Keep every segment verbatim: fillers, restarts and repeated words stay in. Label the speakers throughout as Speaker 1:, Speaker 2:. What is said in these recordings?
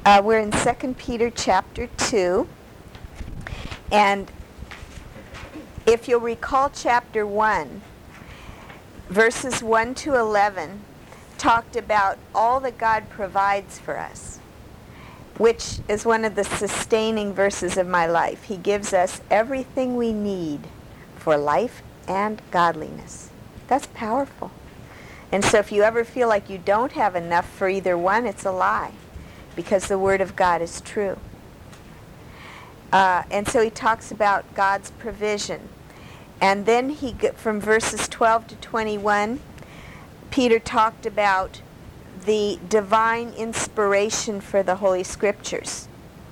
Speaker 1: Uh, we're in Second Peter chapter two, and if you'll recall, chapter one, verses one to eleven talked about all that God provides for us, which is one of the sustaining verses of my life. He gives us everything we need for life and godliness. That's powerful. And so if you ever feel like you don't have enough for either one, it's a lie, because the Word of God is true. Uh, and so he talks about God's provision. And then he, from verses twelve to twenty-one, Peter talked about the divine inspiration for the Holy Scriptures.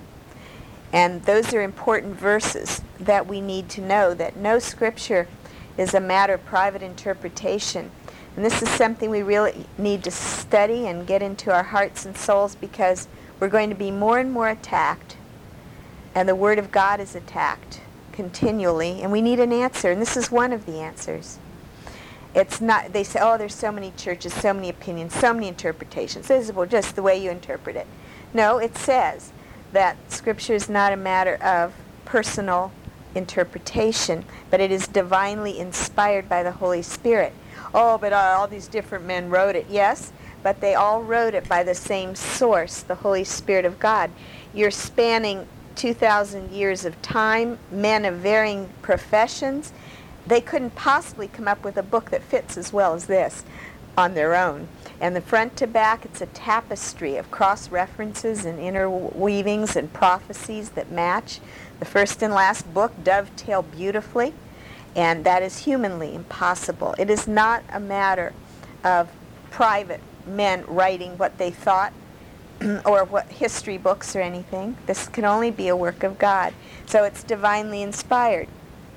Speaker 1: And those are important verses that we need to know, that no Scripture is a matter of private interpretation. And this is something we really need to study and get into our hearts and souls, because we're going to be more and more attacked, and the Word of God is attacked continually, and we need an answer, and this is one of the answers. It's not, they say, oh, there's so many churches, so many opinions, so many interpretations. This is, well, just the way you interpret it. No, it says that Scripture is not a matter of personal interpretation, but it is divinely inspired by the Holy Spirit. Oh, but uh, all these different men wrote it. Yes, but they all wrote it by the same source, the Holy Spirit of God. You're spanning two thousand years of time, men of varying professions. They couldn't possibly come up with a book that fits as well as this on their own. And the front to back, it's a tapestry of cross-references and interweavings and prophecies that match. The first and last book dovetail beautifully, and that is humanly impossible. It is not a matter of private men writing what they thought or what history books or anything. This can only be a work of God. So it's divinely inspired.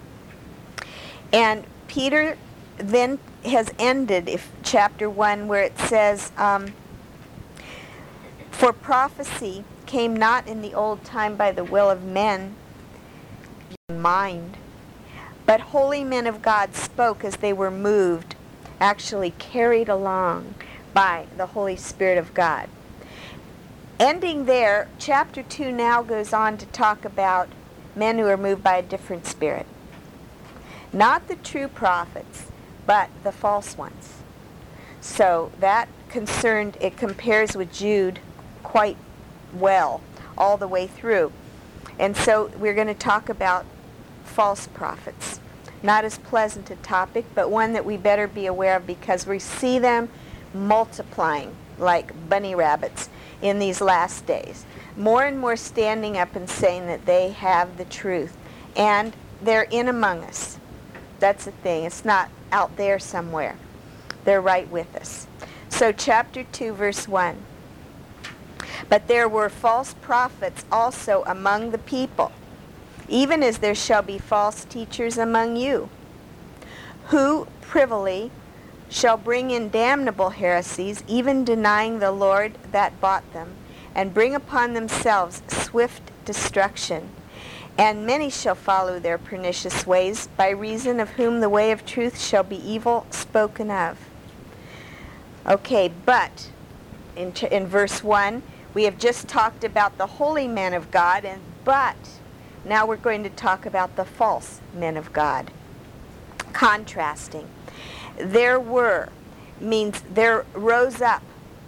Speaker 1: And Peter then has ended if chapter one where it says, um, for prophecy came not in the old time by the will of men in mind, but holy men of God spoke as they were moved, actually carried along by the Holy Spirit of God. Ending there, chapter two now goes on to talk about men who are moved by a different spirit. Not the true prophets, but the false ones. So that concerned, it compares with Jude quite well all the way through. And so we're going to talk about false prophets. Not as pleasant a topic, but one that we better be aware of, because we see them multiplying like bunny rabbits in these last days. More and more standing up and saying that they have the truth. And they're in among us. That's the thing. It's not out there somewhere. They're right with us. So chapter two, verse one. But there were false prophets also among the people, even as there shall be false teachers among you, who privily shall bring in damnable heresies, even denying the Lord that bought them, and bring upon themselves swift destruction. And many shall follow their pernicious ways, by reason of whom the way of truth shall be evil spoken of. Okay, but in, ch- in verse one, we have just talked about the holy men of God, and but now we're going to talk about the false men of God. Contrasting. There were means there rose up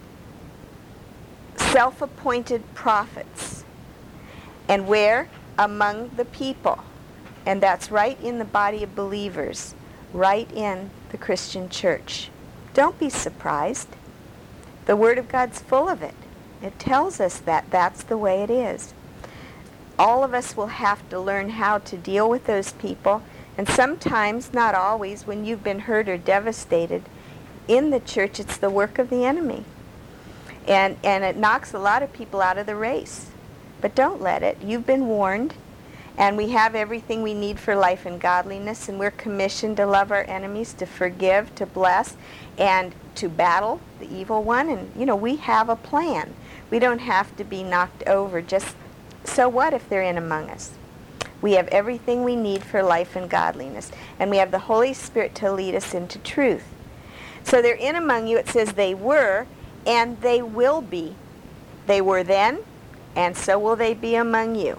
Speaker 1: self-appointed prophets. And where? Among the people. And that's right in the body of believers, right in the Christian church. Don't be surprised. The Word of God's full of it. It tells us that that's the way it is. All of us will have to learn how to deal with those people. And sometimes, not always, when you've been hurt or devastated in the church, it's the work of the enemy. And, and it knocks a lot of people out of the race. But don't let it. You've been warned. And we have everything we need for life and godliness. And we're commissioned to love our enemies, to forgive, to bless, and to battle the evil one. And, you know, we have a plan. We don't have to be knocked over. Just, so what if they're in among us? We have everything we need for life and godliness. And we have the Holy Spirit to lead us into truth. So they're in among you. It says they were, and they will be. They were then, and so will they be among you.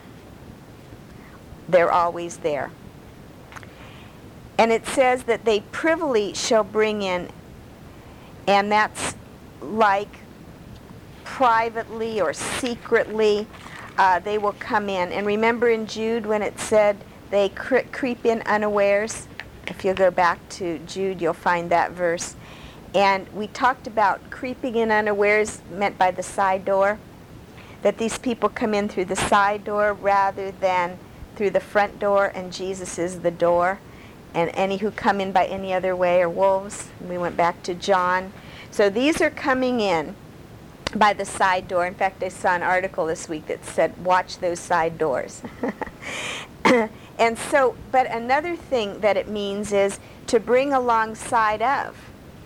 Speaker 1: They're always there. And it says that they privily shall bring in, and that's like privately or secretly, uh, they will come in. And remember in Jude when it said they cre- creep in unawares? If you go back to Jude, you'll find that verse. And we talked about creeping in unawares meant by the side door, that these people come in through the side door rather than through the front door, and Jesus is the door. And any who come in by any other way are wolves. And we went back to John. So these are coming in by the side door. In fact, I saw an article this week that said, watch those side doors. And so, but another thing that it means is to bring alongside of.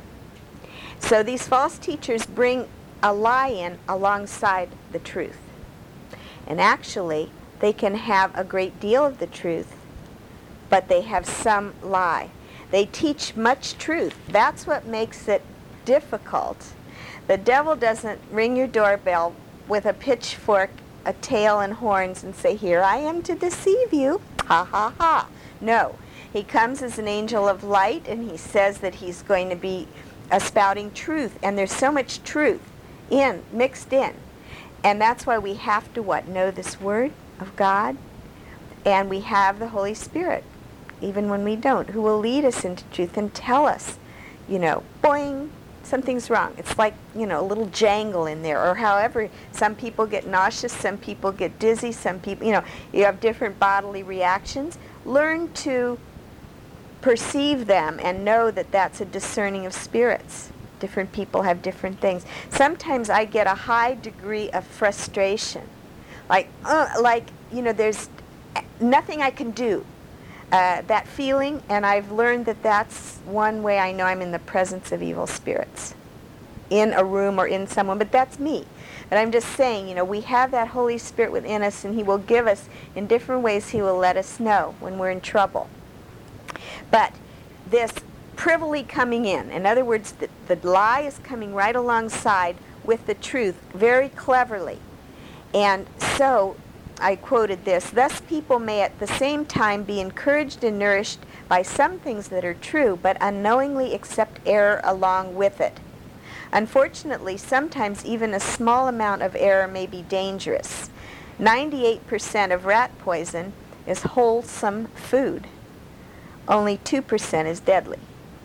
Speaker 1: So these false teachers bring a lie in alongside the truth. And actually, they can have a great deal of the truth, but they have some lie. They teach much truth. That's what makes it difficult. The devil doesn't ring your doorbell with a pitchfork, a tail, and horns and say, here I am to deceive you. Ha ha ha. No. He comes as an angel of light, and he says that he's going to be uh, spouting truth. And there's so much truth in, mixed in. And that's why we have to what? Know this word of God. And we have the Holy Spirit, even when we don't, who will lead us into truth and tell us, you know, boing, something's wrong. It's like, you know, a little jangle in there. Or however, some people get nauseous, some people get dizzy, some people, you know, you have different bodily reactions. Learn to perceive them and know that that's a discerning of spirits. Different people have different things. Sometimes I get a high degree of frustration. Like, uh, like, you know, there's nothing I can do. Uh, that feeling, and I've learned that that's one way I know I'm in the presence of evil spirits, in a room or in someone, but that's me. But I'm just saying, you know, we have that Holy Spirit within us, and he will give us, in different ways, he will let us know when we're in trouble. But this privily coming in, in other words, the, the lie is coming right alongside with the truth, very cleverly. And so, I quoted this, thus people may at the same time be encouraged and nourished by some things that are true, but unknowingly accept error along with it. Unfortunately, sometimes even a small amount of error may be dangerous. ninety-eight percent of rat poison is wholesome food. Only two percent is deadly.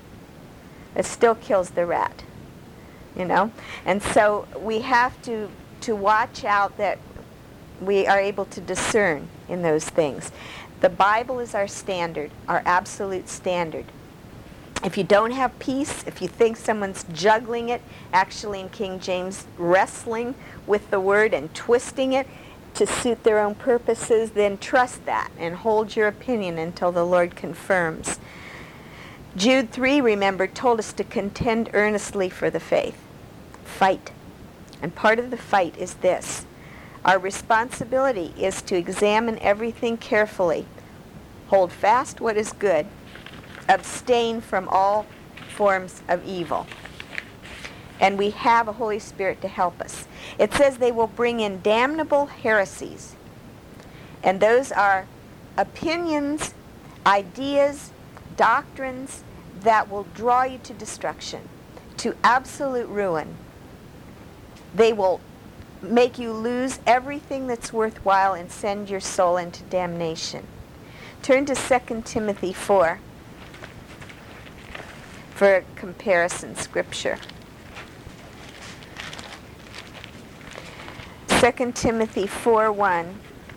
Speaker 1: It still kills the rat, you know? And so we have to, to watch out that we are able to discern in those things. The Bible is our standard, our absolute standard. If you don't have peace, if you think someone's juggling it, actually in King James, wrestling with the word and twisting it to suit their own purposes, then trust that and hold your opinion until the Lord confirms. Jude three, remember, told us to contend earnestly for the faith. Fight. And part of the fight is this. Our responsibility is to examine everything carefully, hold fast what is good, abstain from all forms of evil. And we have a Holy Spirit to help us. It says they will bring in damnable heresies. And those are opinions, ideas, doctrines that will draw you to destruction, to absolute ruin. They will make you lose everything that's worthwhile and send your soul into damnation. Turn to Second Timothy four for a comparison scripture. Second Timothy four one.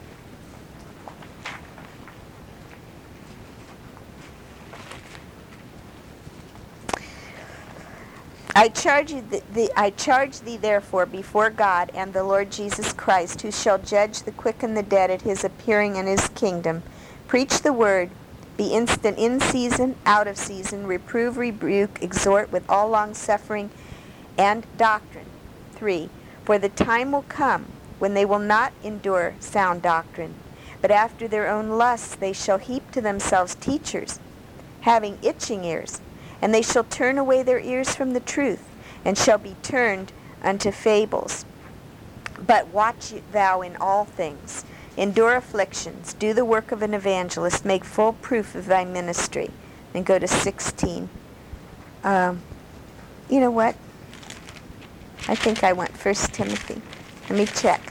Speaker 1: I charge you, th- the, I charge thee therefore before God and the Lord Jesus Christ, who shall judge the quick and the dead at his appearing in his kingdom. Preach the word, be instant in season, out of season, reprove, rebuke, exhort with all longsuffering and doctrine. Three, for the time will come when they will not endure sound doctrine, but after their own lusts they shall heap to themselves teachers, having itching ears. And they shall turn away their ears from the truth, and shall be turned unto fables. But watch thou in all things. Endure afflictions. Do the work of an evangelist. Make full proof of thy ministry. Then go to sixteen. Um, you know what? I think I went First Timothy. Let me check.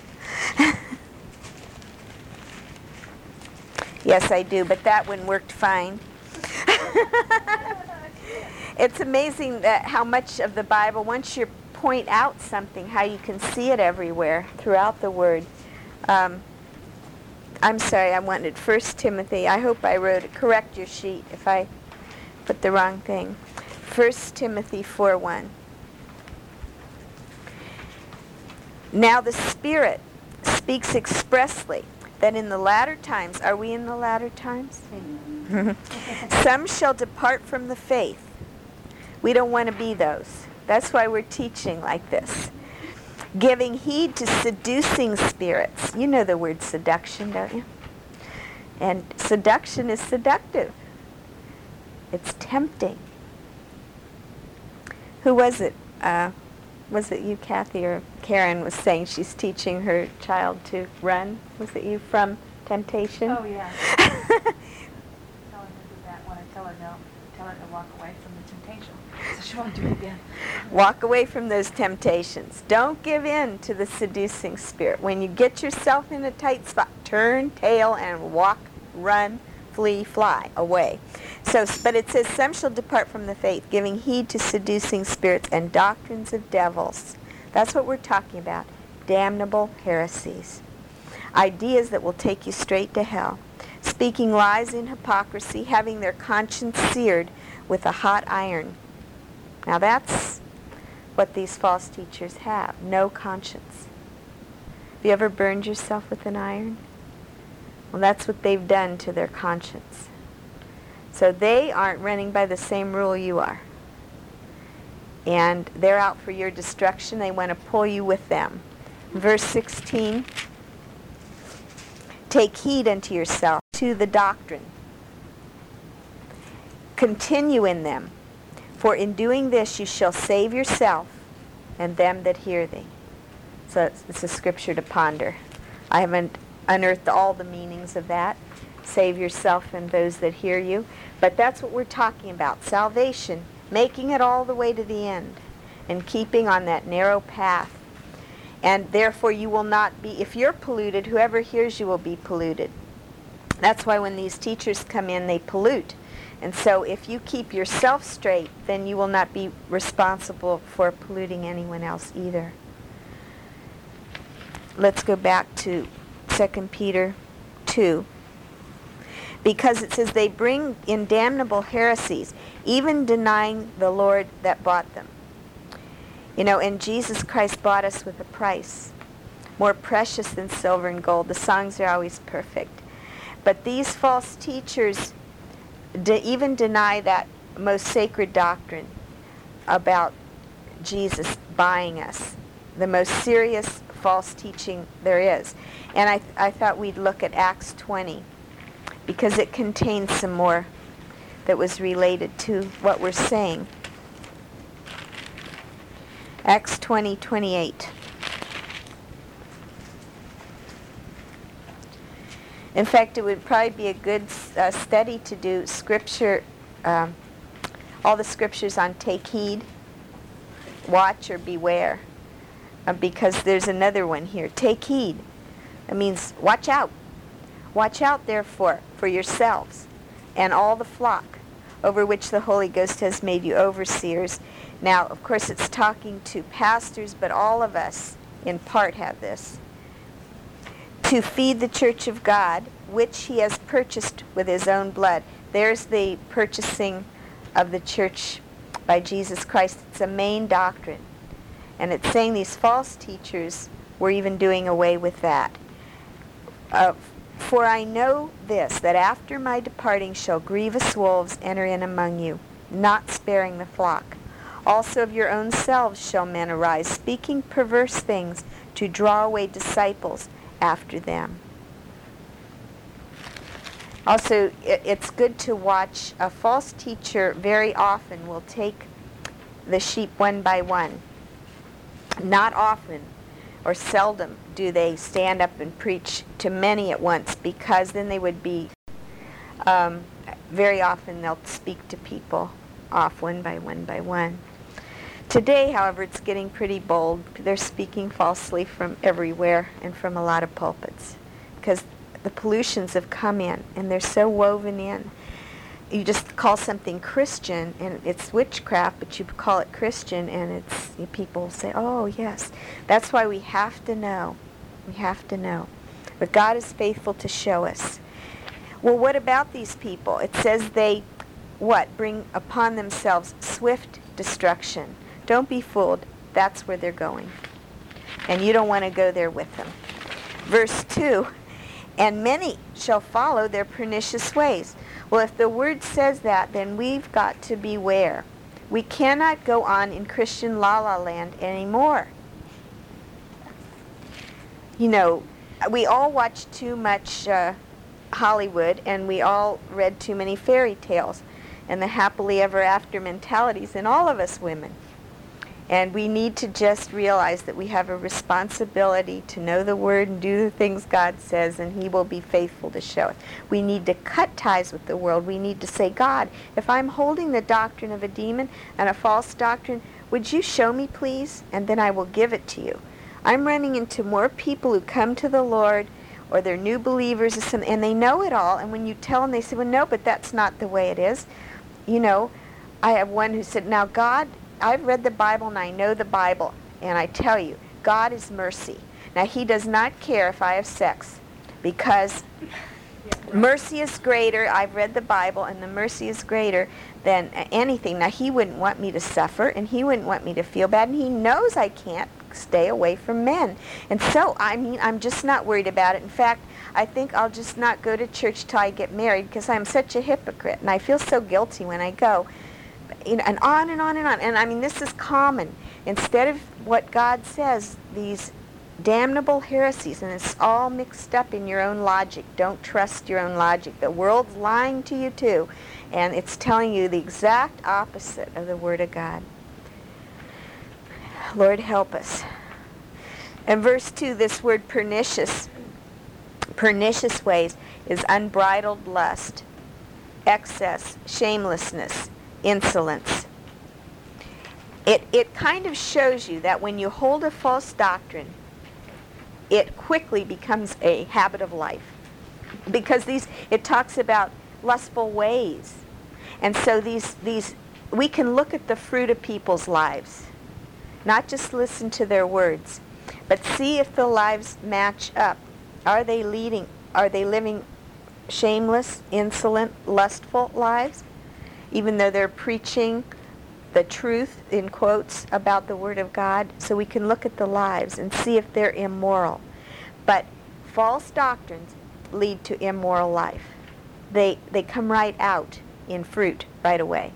Speaker 1: Yes, I do, but that one worked fine. It's amazing that how much of the Bible, once you point out something, how you can see it everywhere throughout the Word. Um, I'm sorry, I wanted First Timothy. I hope I wrote it. Correct your sheet if I put the wrong thing. First Timothy four one. Now the Spirit speaks expressly that in the latter times, are we in the latter times? Some shall depart from the faith. We don't want to be those. That's why we're teaching like this. Giving heed to seducing spirits. You know the word seduction, don't you? And seduction is seductive. It's tempting. Who was it? Uh, was it you, Kathy, or Karen was saying she's teaching her child to run? Was it you from temptation?
Speaker 2: Oh, yeah. Tell her to do that when I tell her no. Tell her to walk away from the temptation. So she won't do it again.
Speaker 1: Walk away from those temptations. Don't give in to the seducing spirit. When you get yourself in a tight spot, turn tail and walk, run, flee, fly away. So, but it says, some shall depart from the faith, giving heed to seducing spirits and doctrines of devils. That's what we're talking about. Damnable heresies. Ideas that will take you straight to hell. Speaking lies in hypocrisy, having their conscience seared with a hot iron. Now that's what these false teachers have. No conscience. Have you ever burned yourself with an iron? Well, that's what they've done to their conscience. So they aren't running by the same rule you are. And they're out for your destruction. They want to pull you with them. Verse sixteen, take heed unto yourself to the doctrine. Continue in them. For in doing this you shall save yourself and them that hear thee. So it's, it's a scripture to ponder. I haven't unearthed all the meanings of that. Save yourself and those that hear you. But that's what we're talking about. Salvation, making it all the way to the end and keeping on that narrow path. And therefore you will not be, if you're polluted, whoever hears you will be polluted. That's why when these teachers come in, they pollute. And so if you keep yourself straight, then you will not be responsible for polluting anyone else either. Let's go back to Second Peter two. Because it says they bring in damnable heresies, even denying the Lord that bought them. You know, and Jesus Christ bought us with a price, more precious than silver and gold. The songs are always perfect. But these false teachers de- even deny that most sacred doctrine about Jesus buying us, the most serious false teaching there is. And I, th- I thought we'd look at Acts twenty, because it contains some more that was related to what we're saying. Acts twenty twenty-eight. In fact, it would probably be a good uh, study to do scripture, um, all the scriptures on take heed, watch, or beware, uh, because there's another one here. Take heed. It means watch out. Watch out, therefore, for yourselves and all the flock over which the Holy Ghost has made you overseers. Now, of course, it's talking to pastors, but all of us, in part, have this. To feed the church of God, which he has purchased with his own blood. There's the purchasing of the church by Jesus Christ. It's a main doctrine. And it's saying these false teachers were even doing away with that. Uh, For I know this, that after my departing shall grievous wolves enter in among you, not sparing the flock. Also of your own selves shall men arise, speaking perverse things, to draw away disciples after them. Also, it's good to watch. A false teacher very often will take the sheep one by one. Not often, or seldom do they stand up and preach to many at once, because then they would be, um, very often they'll speak to people off one by one by one. Today, however, it's getting pretty bold. They're speaking falsely from everywhere and from a lot of pulpits, because the pollutions have come in and they're so woven in. You just call something Christian and it's witchcraft, but you call it Christian and it's, you, people say, oh yes. That's why we have to know. We have to know. But God is faithful to show us. Well, what about these people? It says they, what? Bring upon themselves swift destruction. Don't be fooled. That's where they're going. And you don't want to go there with them. Verse two, and many shall follow their pernicious ways. Well, if the word says that, then we've got to beware. We cannot go on in Christian la-la land anymore. You know, we all watch too much uh, Hollywood, and we all read too many fairy tales and the happily ever after mentalities in all of us women. And we need to just realize that we have a responsibility to know the Word and do the things God says, and He will be faithful to show it. We need to cut ties with the world. We need to say, God, if I'm holding the doctrine of a demon and a false doctrine, would you show me, please? And then I will give it to you. I'm running into more people who come to the Lord, or they're new believers, or something, and they know it all, and when you tell them, they say, well, no, but that's not the way it is. You know, I have one who said, now God, I've read the Bible and I know the Bible, and I tell you, God is mercy. Now, He does not care if I have sex, because yeah, right. Mercy is greater. I've read the Bible, and the mercy is greater than anything. Now, He wouldn't want me to suffer, and He wouldn't want me to feel bad, and He knows I can't stay away from men. And so, I mean, I'm just not worried about it. In fact, I think I'll just not go to church till I get married, because I'm such a hypocrite, and I feel so guilty when I go. You know, and on and on and on. And I mean, this is common. Instead of what God says, these damnable heresies, and it's all mixed up in your own logic. Don't trust your own logic. The world's lying to you too, and it's telling you the exact opposite of the Word of God. Lord, help us. In verse two, this word pernicious, pernicious ways, is unbridled lust, excess, shamelessness, insolence. It it kind of shows you that when you hold a false doctrine, it quickly becomes a habit of life, because these it talks about lustful ways, and so these these we can look at the fruit of people's lives, not just listen to their words, but see if the lives match up. Are they leading? Are they living shameless, insolent, lustful lives? Even though they're preaching the truth, in quotes, about the Word of God, so we can look at the lives and see if they're immoral. But false doctrines lead to immoral life. They they come right out in fruit right away.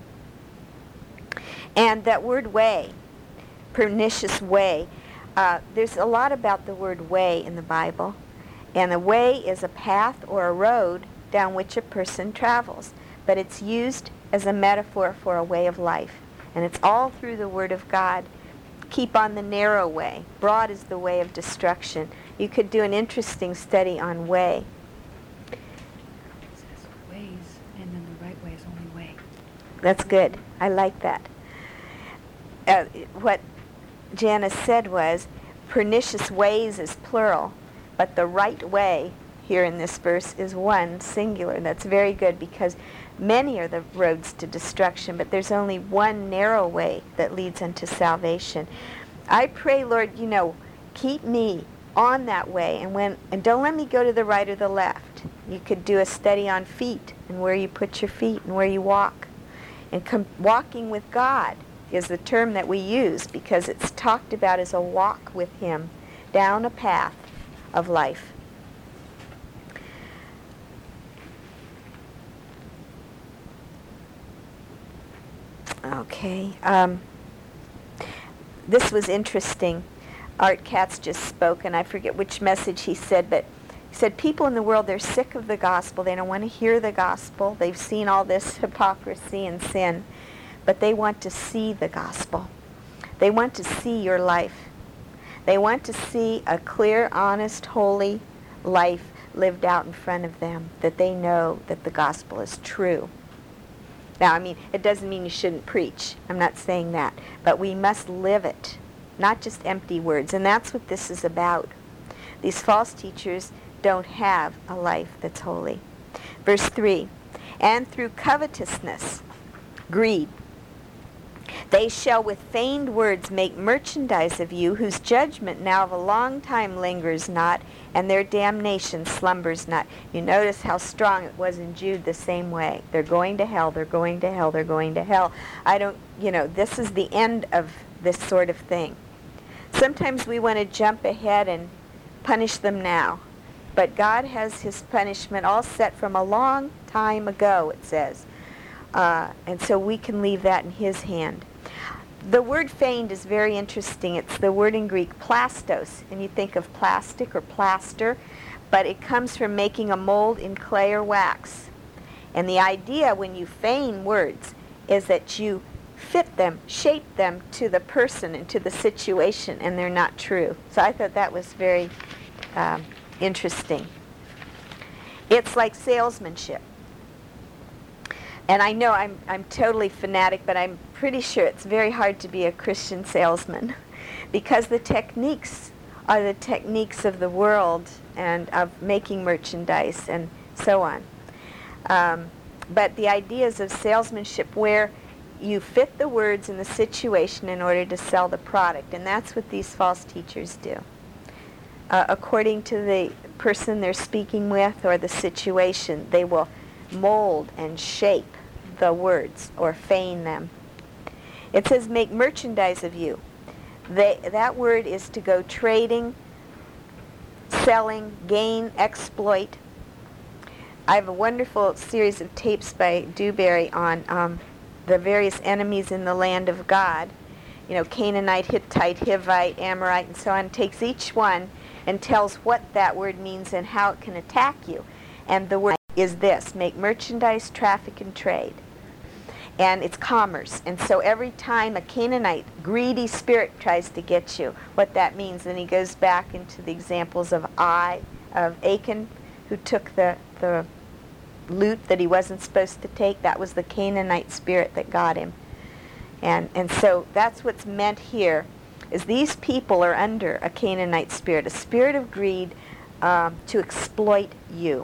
Speaker 1: And that word way, pernicious way, uh, there's a lot about the word way in the Bible. And a way is a path or a road down which a person travels. But it's used as a metaphor for a way of life. And it's all through the Word of God. Keep on the narrow way. Broad is the way of destruction. You could do an interesting study on way.
Speaker 2: It says ways, and then the right way is only way.
Speaker 1: That's good. I like that. Uh, what Janice said was, pernicious ways is plural, but the right way here in this verse is one, singular. That's very good, because many are the roads to destruction, but there's only one narrow way that leads unto salvation. I pray, Lord, you know, keep me on that way, and when and don't let me go to the right or the left. You could do a study on feet and where you put your feet and where you walk. And com- walking with God is the term that we use, because it's talked about as a walk with Him down a path of life. Okay. Um, this was interesting. Art Katz just spoke, and I forget which message he said, but he said people in the world, they're sick of the gospel. They don't want to hear the gospel. They've seen all this hypocrisy and sin, but they want to see the gospel. They want to see your life. They want to see a clear, honest, holy life lived out in front of them, that they know that the gospel is true. Now, I mean, it doesn't mean you shouldn't preach. I'm not saying that. But we must live it, not just empty words. And that's what this is about. These false teachers don't have a life that's holy. Verse three, and through covetousness, greed, they shall with feigned words make merchandise of you, whose judgment now of a long time lingers not, and their damnation slumbers not. You notice how strong it was in Jude the same way. They're going to hell, they're going to hell, they're going to hell. I don't, you know, this is the end of this sort of thing. Sometimes we want to jump ahead and punish them now. But God has his punishment all set from a long time ago, it says. Uh, and so we can leave that in his hand. The word feigned is very interesting. It's the word in Greek plastos, and you think of plastic or plaster, but it comes from making a mold in clay or wax. And the idea when you feign words is that you fit them, shape them to the person and to the situation, and they're not true. So I thought that was very um, interesting. It's like salesmanship. And I know I'm I'm totally fanatic, but I'm pretty sure it's very hard to be a Christian salesman because the techniques are the techniques of the world and of making merchandise and so on. Um, but the ideas of salesmanship where you fit the words in the situation in order to sell the product, and that's what these false teachers do. Uh, according to the person they're speaking with or the situation, they will mold and shape the words or feign them. It says make merchandise of you. They, that word is to go trading, selling, gain, exploit. I have a wonderful series of tapes by Dewberry on um, the various enemies in the land of God. You know, Canaanite, Hittite, Hivite, Amorite, and so on. It takes each one and tells what that word means and how it can attack you. And the word is this: make merchandise, traffic, and trade. And it's commerce. And so every time a Canaanite, greedy spirit tries to get you, what that means, and he goes back into the examples of I, of Achan, who took the, the loot that he wasn't supposed to take. That was the Canaanite spirit that got him. And, and so that's what's meant here, is these people are under a Canaanite spirit, a spirit of greed um, to exploit you.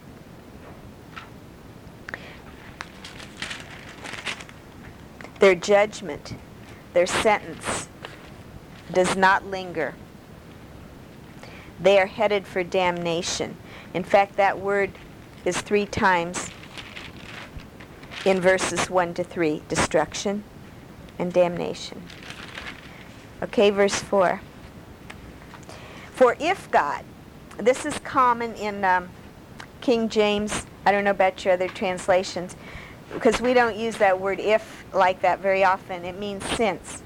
Speaker 1: Their judgment, their sentence, does not linger. They are headed for damnation. In fact, that word is three times in verses one to three, destruction and damnation. Okay, verse four. For if God, this is common in um, King James, I don't know about your other translations, because we don't use that word if like that very often. It means since.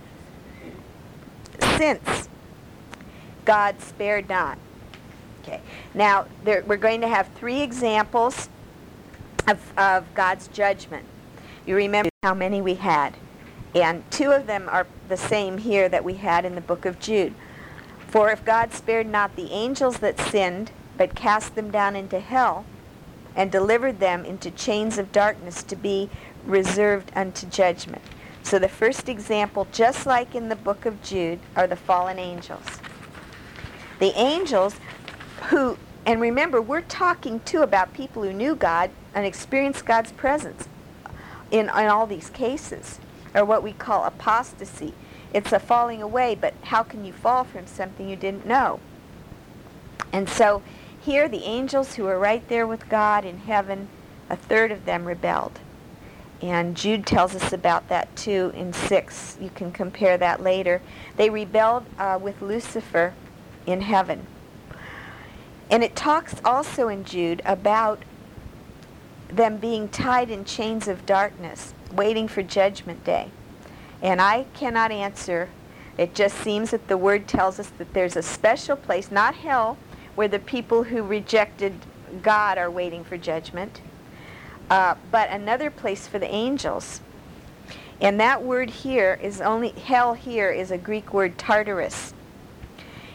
Speaker 1: Since God spared not. Okay. Now, there, we're going to have three examples of, of God's judgment. You remember how many we had. And two of them are the same here that we had in the book of Jude. For if God spared not the angels that sinned, but cast them down into hell, and delivered them into chains of darkness to be reserved unto judgment. So the first example, just like in the book of Jude, are the fallen angels. The angels who, and remember, we're talking too about people who knew God and experienced God's presence in, in all these cases, or what we call apostasy. It's a falling away, but how can you fall from something you didn't know? And so here, the angels who are right there with God in heaven, a third of them rebelled. And Jude tells us about that too in six. You can compare that later. They rebelled uh, with Lucifer in heaven. And it talks also in Jude about them being tied in chains of darkness, waiting for judgment day. And I cannot answer. It just seems that the word tells us that there's a special place, not hell, where the people who rejected God are waiting for judgment, uh, but another place for the angels. And that word here is only, hell here is a Greek word, Tartarus.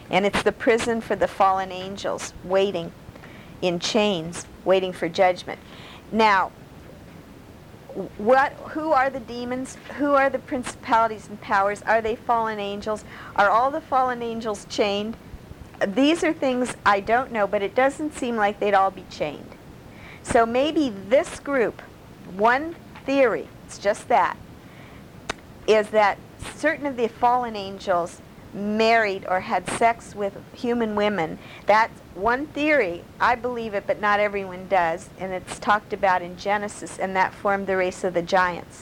Speaker 1: And it's the prison for the fallen angels, waiting in chains, waiting for judgment. Now, what? Who are the demons? Who are the principalities and powers? Are they fallen angels? Are all the fallen angels chained? These are things I don't know, but it doesn't seem like they'd all be chained. So maybe this group, one theory, it's just that, is that certain of the fallen angels married or had sex with human women. That's one theory. I believe it, but not everyone does. And it's talked about in Genesis, and that formed the race of the giants.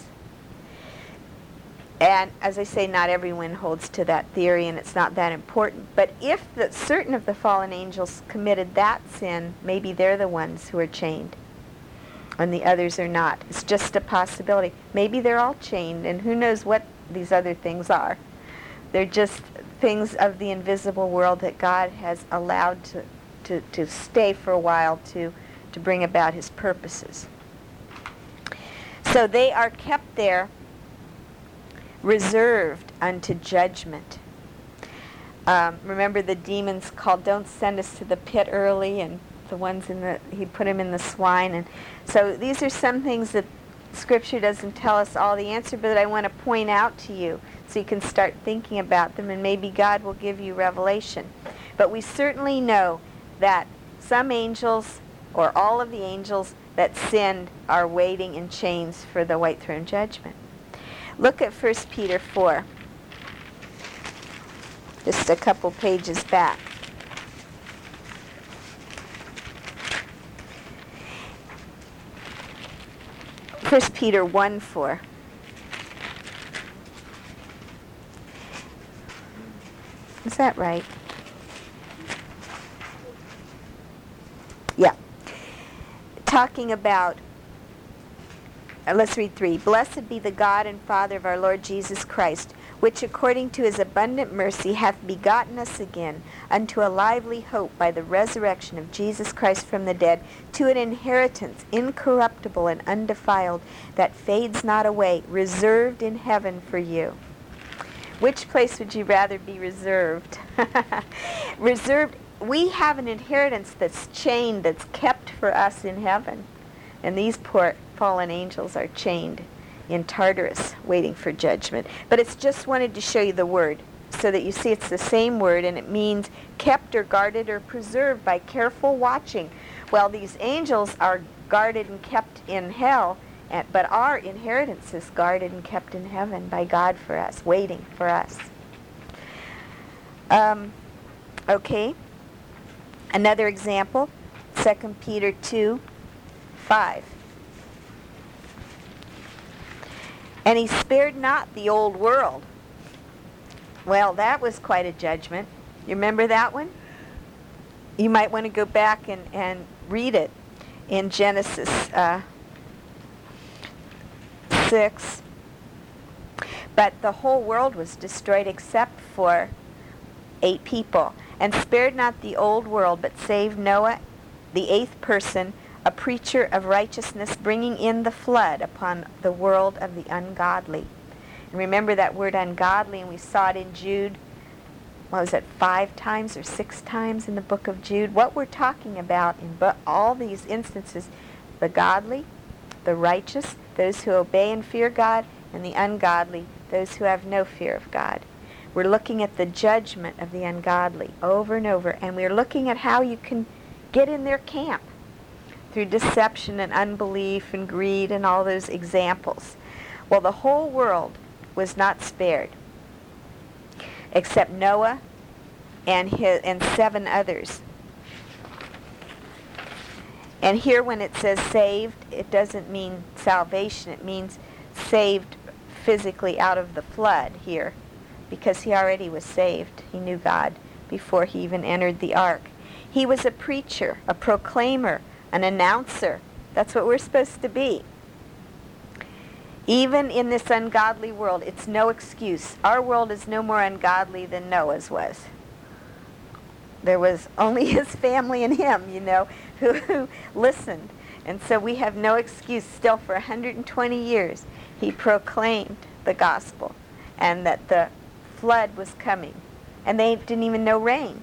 Speaker 1: And as I say, not everyone holds to that theory, and it's not that important. But if the, certain of the fallen angels committed that sin, maybe they're the ones who are chained, and the others are not. It's just a possibility. Maybe they're all chained, and who knows what these other things are. They're just things of the invisible world that God has allowed to, to, to stay for a while to, to bring about his purposes. So they are kept there, reserved unto judgment. Um, remember the demons called, don't send us to the pit early, and the ones in the, he put them in the swine. And so these are some things that Scripture doesn't tell us all the answer, but I want to point out to you so you can start thinking about them, and maybe God will give you revelation. But we certainly know that some angels, or all of the angels that sinned, are waiting in chains for the white throne judgment. Look at First Peter four, just a couple pages back. First Peter one four. Is that right? Yeah. Talking about, uh, let's read three. Blessed be the God and Father of our Lord Jesus Christ, which according to his abundant mercy hath begotten us again unto a lively hope by the resurrection of Jesus Christ from the dead, to an inheritance incorruptible and undefiled, that fades not away, reserved in heaven for you. Which place would you rather be reserved? Reserved. We have an inheritance that's chained, that's kept for us in heaven. And these poor fallen angels are chained in Tartarus, waiting for judgment. But it's just wanted to show you the word, so that you see it's the same word, and it means kept or guarded or preserved by careful watching. Well, these angels are guarded and kept in hell, but our inheritance is guarded and kept in heaven by God for us, waiting for us. Um, okay. Another example, Second Peter two five. And he spared not the old world. Well, that was quite a judgment. You remember that one? You might want to go back and, and read it in Genesis uh, six. But the whole world was destroyed except for eight people. And spared not the old world, but saved Noah, the eighth person, a preacher of righteousness, bringing in the flood upon the world of the ungodly. And remember that word ungodly, and we saw it in Jude, what was it, five times or six times in the book of Jude? What we're talking about in bu- all these instances, the godly, the righteous, those who obey and fear God, and the ungodly, those who have no fear of God. We're looking at the judgment of the ungodly over and over, and we're looking at how you can get in their camp through deception and unbelief and greed and all those examples. Well, the whole world was not spared, except Noah and his, and seven others. And here when it says saved, it doesn't mean salvation. It means saved physically out of the flood here, because he already was saved. He knew God before he even entered the ark. He was a preacher, a proclaimer, an announcer. That's what we're supposed to be. Even in this ungodly world, it's no excuse. Our world is no more ungodly than Noah's was. There was only his family and him, you know, who, who listened. And so we have no excuse. Still, for one hundred twenty years, he proclaimed the gospel, and that the flood was coming, and they didn't even know rain.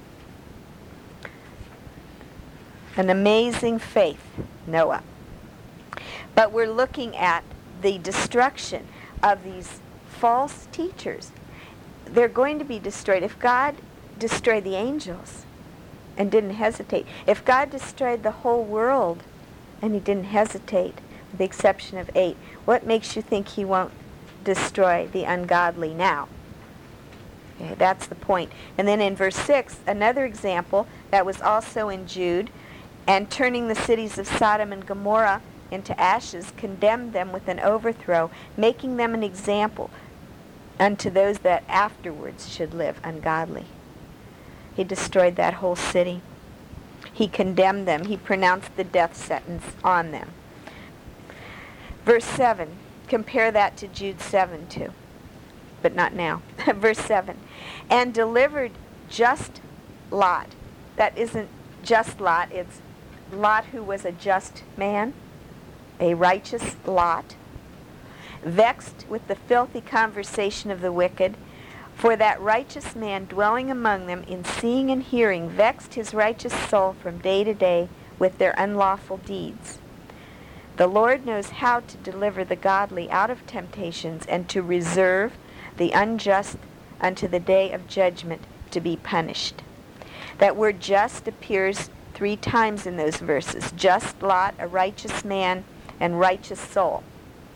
Speaker 1: An amazing faith, Noah. But we're looking at the destruction of these false teachers. They're going to be destroyed. If God destroyed the angels and didn't hesitate, if God destroyed the whole world and he didn't hesitate, with the exception of eight, what makes you think he won't destroy the ungodly now? Okay, that's the point. And then in verse six, another example that was also in Jude, and turning the cities of Sodom and Gomorrah into ashes, condemned them with an overthrow, making them an example unto those that afterwards should live ungodly. He destroyed that whole city. He condemned them. He pronounced the death sentence on them. Verse seven, compare that to Jude seven too, but not now. Verse seven, and delivered just Lot. That isn't just Lot, it's Lot who was a just man, a righteous Lot, vexed with the filthy conversation of the wicked, for that righteous man dwelling among them in seeing and hearing vexed his righteous soul from day to day with their unlawful deeds. The Lord knows how to deliver the godly out of temptations and to reserve the unjust unto the day of judgment to be punished. That word just appears three times in those verses. Just Lot, a righteous man, and righteous soul.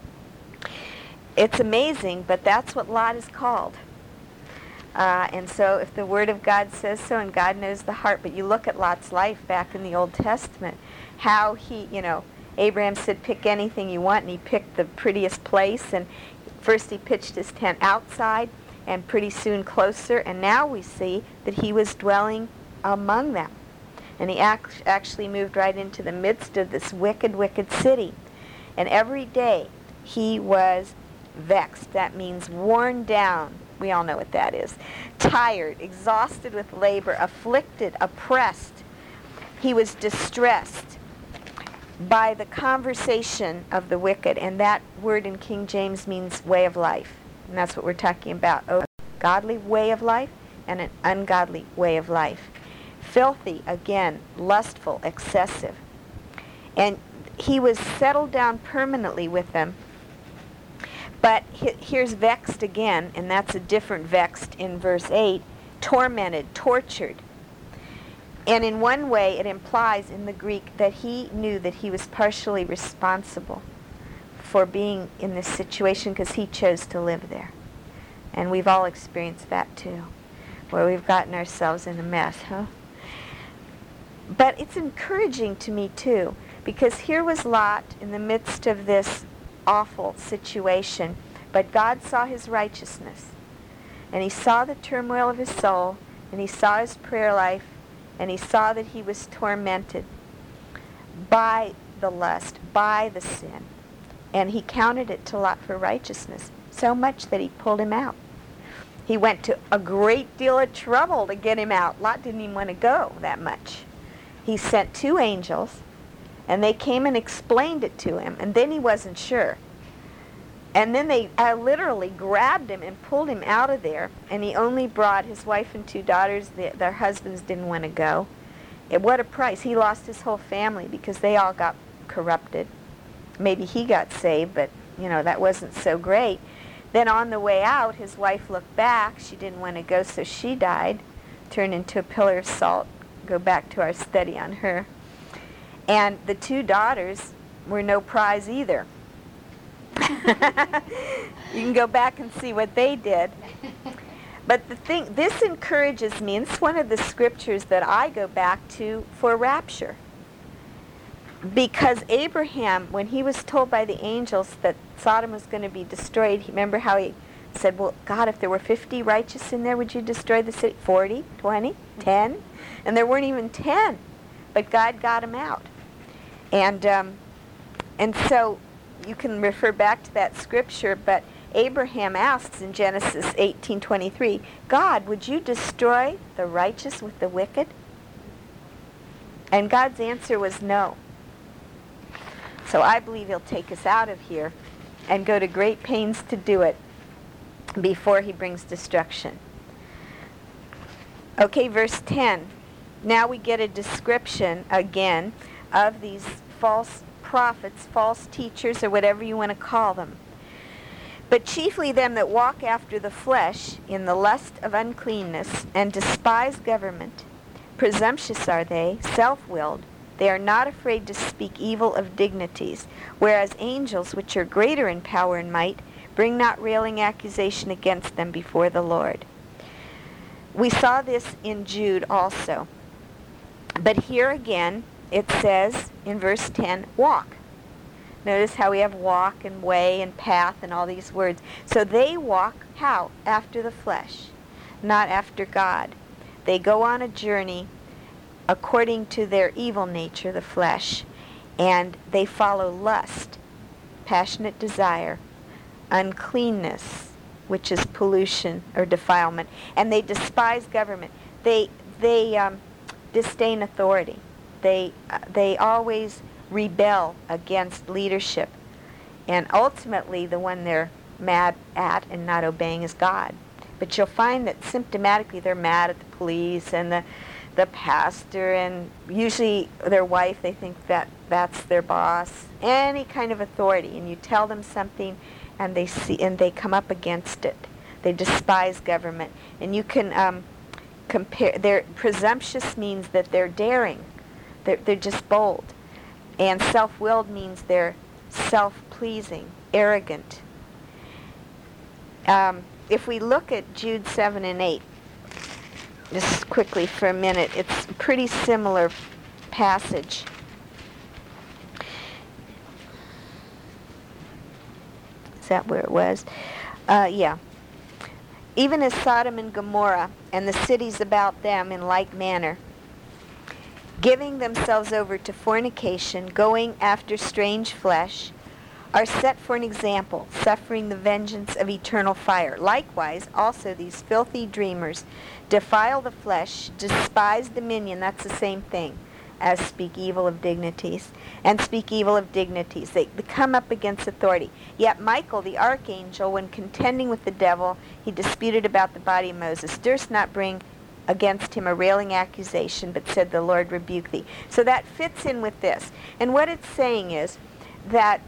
Speaker 1: It's amazing, but that's what Lot is called. Uh, and so if the Word of God says so, and God knows the heart, but you look at Lot's life back in the Old Testament, how he, you know, Abraham said, pick anything you want, and he picked the prettiest place, and first he pitched his tent outside, and pretty soon closer, and now we see that he was dwelling among them. And he act- actually moved right into the midst of this wicked, wicked city. And every day he was vexed. That means worn down. We all know what that is. Tired, exhausted with labor, afflicted, oppressed. He was distressed by the conversation of the wicked. And that word in King James means way of life. And that's what we're talking about. A godly way of life and an ungodly way of life. Filthy, again, lustful, excessive. And he was settled down permanently with them. But he, here's vexed again, and that's a different vexed in verse eight. Tormented, tortured. And in one way it implies in the Greek that he knew that he was partially responsible for being in this situation because he chose to live there. And we've all experienced that too, where we've gotten ourselves in a mess, huh? But it's encouraging to me too, because here was Lot in the midst of this awful situation, but God saw his righteousness, and he saw the turmoil of his soul, and he saw his prayer life, and he saw that he was tormented by the lust, by the sin, and he counted it to Lot for righteousness, so much that he pulled him out. He went to a great deal of trouble to get him out. Lot didn't even want to go that much. He sent two angels, and they came and explained it to him, and then he wasn't sure. And then they uh, literally grabbed him and pulled him out of there, and he only brought his wife and two daughters. The, their husbands didn't want to go. At what a price. He lost his whole family because they all got corrupted. Maybe he got saved, but, you know, that wasn't so great. Then on the way out, his wife looked back. She didn't want to go, so she died, turned into a pillar of salt. Go back to our study on her. And the two daughters were no prize either. You can go back and see what they did. But the thing, this encourages me, and it's one of the scriptures that I go back to for rapture. Because Abraham, when he was told by the angels that Sodom was going to be destroyed, remember how he said, well, God, if there were fifty righteous in there, would you destroy the city? forty, twenty, ten? And there weren't even ten. But God got him out. And um, and so you can refer back to that scripture, but Abraham asks in Genesis eighteen twenty-three, God, would you destroy the righteous with the wicked? And God's answer was no. So I believe he'll take us out of here and go to great pains to do it before he brings destruction. Okay, verse ten. Now we get a description again of these false prophets, false teachers, or whatever you want to call them. But chiefly them that walk after the flesh in the lust of uncleanness and despise government. Presumptuous are they, self-willed. They are not afraid to speak evil of dignities, whereas angels, which are greater in power and might, bring not railing accusation against them before the Lord. We saw this in Jude also. But here again, it says in verse ten, walk. Notice how we have walk and way and path and all these words. So they walk how? After the flesh, not after God. They go on a journey according to their evil nature, the flesh, and they follow lust, passionate desire, uncleanness, which is pollution or defilement, and they despise government. They they um, disdain authority. They uh, they always rebel against leadership, and ultimately the one they're mad at and not obeying is God. But you'll find that symptomatically they're mad at the police and the the pastor, and usually their wife. They think that that's their boss, any kind of authority, and you tell them something and they see and they come up against it. They despise government, and you can um, compare. Their presumptuous means that they're daring, they're, they're just bold, and self-willed means they're self-pleasing, arrogant. Um, if we look at Jude seven and eight, just quickly for a minute, it's a pretty similar passage. Is that where it was? Uh, yeah. Even as Sodom and Gomorrah and the cities about them in like manner, giving themselves over to fornication, going after strange flesh, are set for an example, suffering the vengeance of eternal fire. Likewise, also these filthy dreamers defile the flesh, despise dominion, that's the same thing, as speak evil of dignities, and speak evil of dignities. They, they come up against authority. Yet Michael, the archangel, when contending with the devil, he disputed about the body of Moses, durst not bring against him a railing accusation, but said, the Lord rebuke thee. So that fits in with this. And what it's saying is that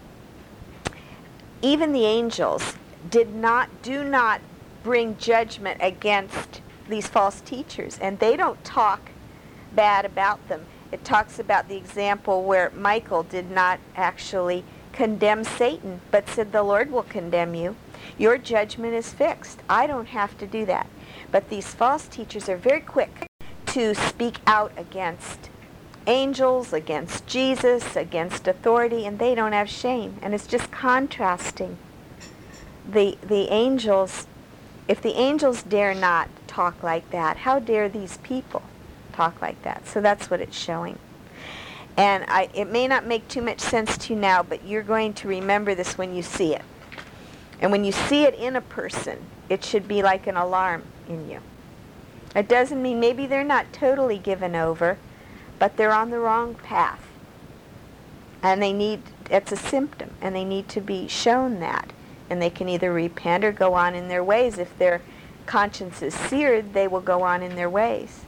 Speaker 1: even the angels did not, do not bring judgment against these false teachers, and they don't talk bad about them. It talks about the example where Michael did not actually condemn Satan, but said, the Lord will condemn you. Your judgment is fixed. I don't have to do that. But these false teachers are very quick to speak out against angels, against Jesus, against authority, and they don't have shame. And it's just contrasting. The the angels, if the angels dare not talk like that, how dare these people talk like that? So that's what it's showing. And I, it may not make too much sense to you now, but you're going to remember this when you see it. And when you see it in a person, it should be like an alarm in you. It doesn't mean maybe they're not totally given over, but they're on the wrong path. And they need, it's a symptom, and they need to be shown that. And they can either repent or go on in their ways. If their conscience is seared, they will go on in their ways.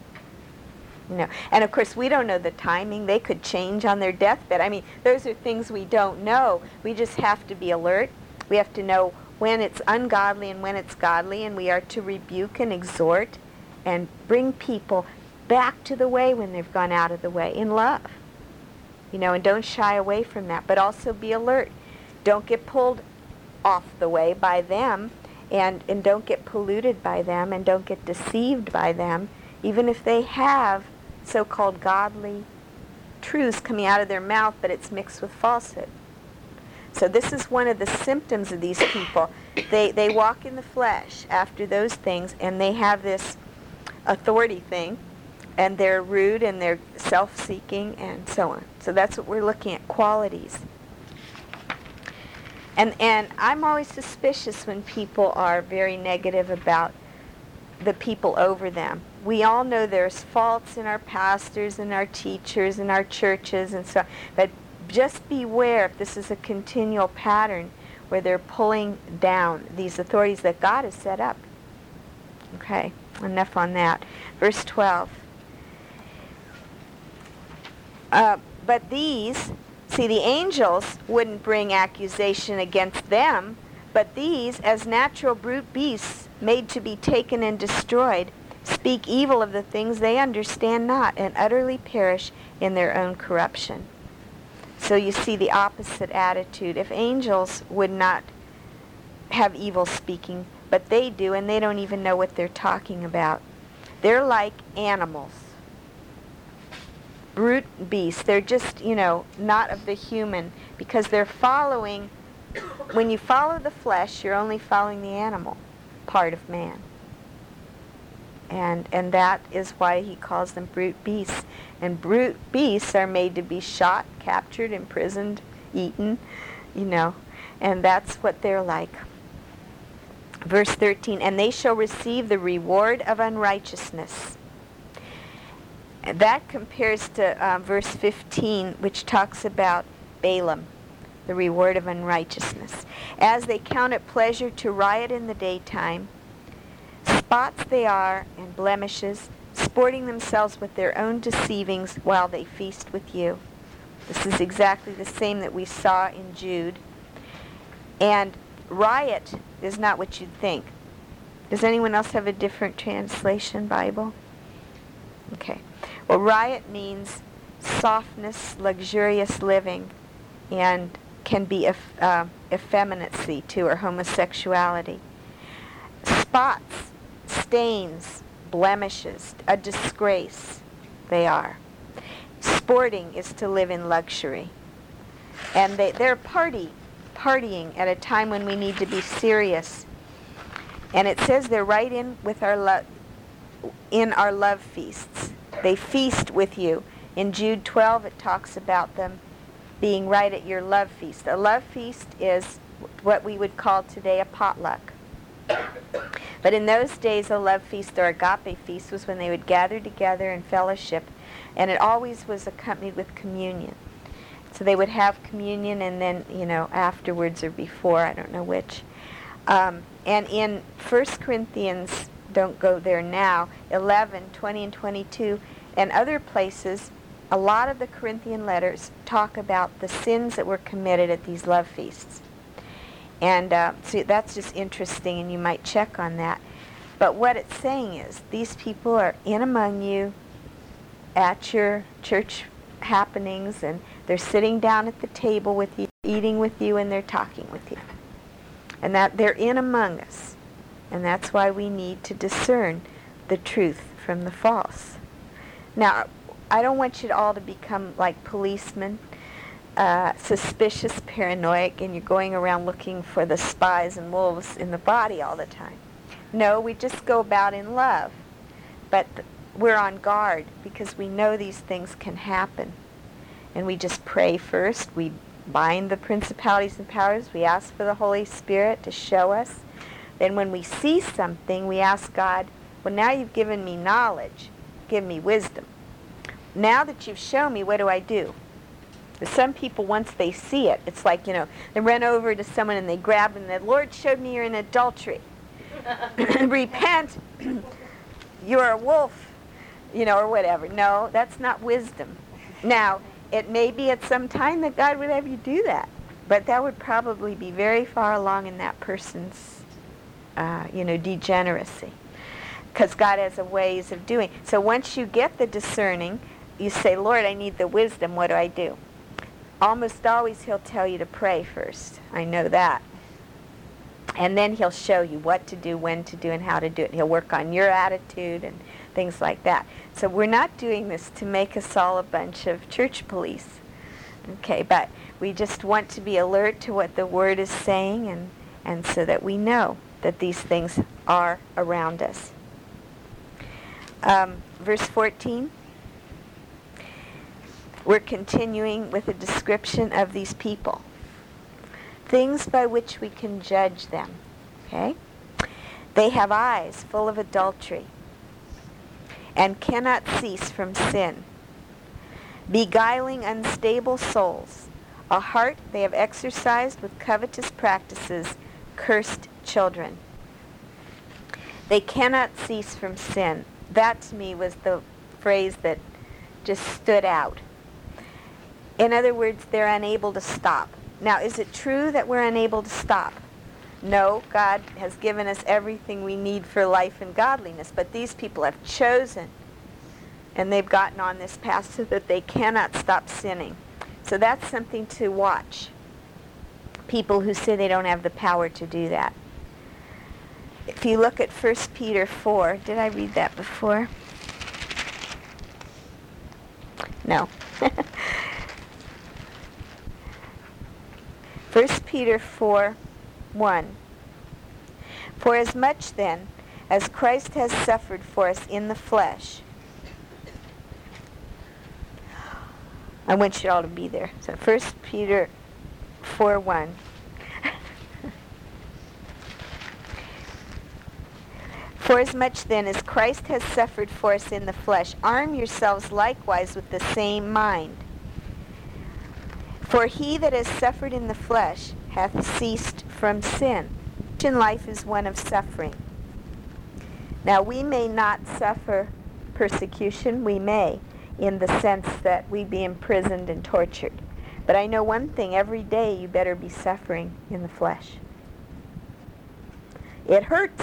Speaker 1: You know, and of course we don't know the timing. They could change on their deathbed. I mean, those are things we don't know. We just have to be alert. We have to know when it's ungodly and when it's godly, and we are to rebuke and exhort and bring people back to the way when they've gone out of the way in love. You know, and don't shy away from that, but also be alert. Don't get pulled off the way by them, and, and don't get polluted by them, and don't get deceived by them, even if they have so-called godly truths coming out of their mouth, but it's mixed with falsehood. So this is one of the symptoms of these people. They they walk in the flesh after those things, and they have this authority thing, and they're rude, and they're self-seeking, and so on. So that's what we're looking at, qualities. And and I'm always suspicious when people are very negative about the people over them. We all know there's faults in our pastors and our teachers and our churches and so on, but just beware if this is a continual pattern where they're pulling down these authorities that God has set up. Okay. enough on that. Verse twelve. Uh, but these, see, the angels wouldn't bring accusation against them, but these, as natural brute beasts, made to be taken and destroyed, speak evil of the things they understand not, and utterly perish in their own corruption. So you see the opposite attitude. If angels would not have evil speaking, but they do, and they don't even know what they're talking about. They're like animals. Brute beasts. They're just, you know, not of the human, because they're following, when you follow the flesh, you're only following the animal part of man. And and that is why he calls them brute beasts. And brute beasts are made to be shot, captured, imprisoned, eaten, you know, and that's what they're like. Verse thirteen, and they shall receive the reward of unrighteousness. And that compares to uh, verse fifteen, which talks about Balaam, the reward of unrighteousness. As they count it pleasure to riot in the daytime, spots they are and blemishes, sporting themselves with their own deceivings while they feast with you. This is exactly the same that we saw in Jude. And riot is not what you'd think. Does anyone else have a different translation Bible? Okay. Well, riot means softness, luxurious living, and can be eff- uh, effeminacy too, or homosexuality. Spots, stains, blemishes, a disgrace they are. Sporting is to live in luxury. And they, they're party, partying at a time when we need to be serious. And it says they're right in with our lo- in our love feasts. They feast with you. In Jude twelve, it talks about them being right at your love feast. A love feast is what we would call today a potluck. But in those days, a love feast or agape feast was when they would gather together in fellowship, and it always was accompanied with communion. So they would have communion, and then, you know, afterwards or before, I don't know which. Um, and in First Corinthians, don't go there now, eleven, twenty, and twenty-two, and other places, a lot of the Corinthian letters talk about the sins that were committed at these love feasts. And uh, so that's just interesting, and you might check on that. But what it's saying is, these people are in among you at your church happenings, and they're sitting down at the table with you, eating with you, and they're talking with you. And that they're in among us. And that's why we need to discern the truth from the false. Now, I don't want you all to become like policemen, uh, suspicious, paranoid, and you're going around looking for the spies and wolves in the body all the time. No, we just go about in love. But th- we're on guard because we know these things can happen. And we just pray first. We bind the principalities and powers. We ask for the Holy Spirit to show us. Then when we see something, we ask God, well, now you've given me knowledge. Give me wisdom. Now that you've shown me, what do I do? Some people, once they see it, it's like, you know, they run over to someone and they grab them and the Lord showed me you're in adultery. Repent. You're a wolf, you know, or whatever. No, that's not wisdom. Now, it may be at some time that God would have you do that, but that would probably be very far along in that person's, uh, you know, degeneracy, because God has a ways of doing. So once you get the discerning, you say, Lord, I need the wisdom. What do I do? Almost always he'll tell you to pray first. I know that. And then he'll show you what to do, when to do, and how to do it. He'll work on your attitude and things like that. So we're not doing this to make us all a bunch of church police. Okay, but we just want to be alert to what the Word is saying, and, and so that we know that these things are around us. Um, verse fourteen. We're continuing with a description of these people. Things by which we can judge them. Okay? They have eyes full of adultery and cannot cease from sin, beguiling unstable souls. A heart they have exercised with covetous practices, cursed children. They cannot cease from sin. That to me was the phrase that just stood out. In other words, they're unable to stop. Now, is it true that we're unable to stop? No, God has given us everything we need for life and godliness, but these people have chosen, and they've gotten on this path so that they cannot stop sinning. So that's something to watch. People who say they don't have the power to do that. If you look at First Peter four, did I read that before? No. First Peter four, one. For as much then as Christ has suffered for us in the flesh, I want you all to be there. So First Peter four, one. For as much then as Christ has suffered for us in the flesh, arm yourselves likewise with the same mind. For he that has suffered in the flesh hath ceased from sin. Christian life is one of suffering. Now we may not suffer persecution, we may, in the sense that we be imprisoned and tortured. But I know one thing, every day you better be suffering in the flesh. It hurts.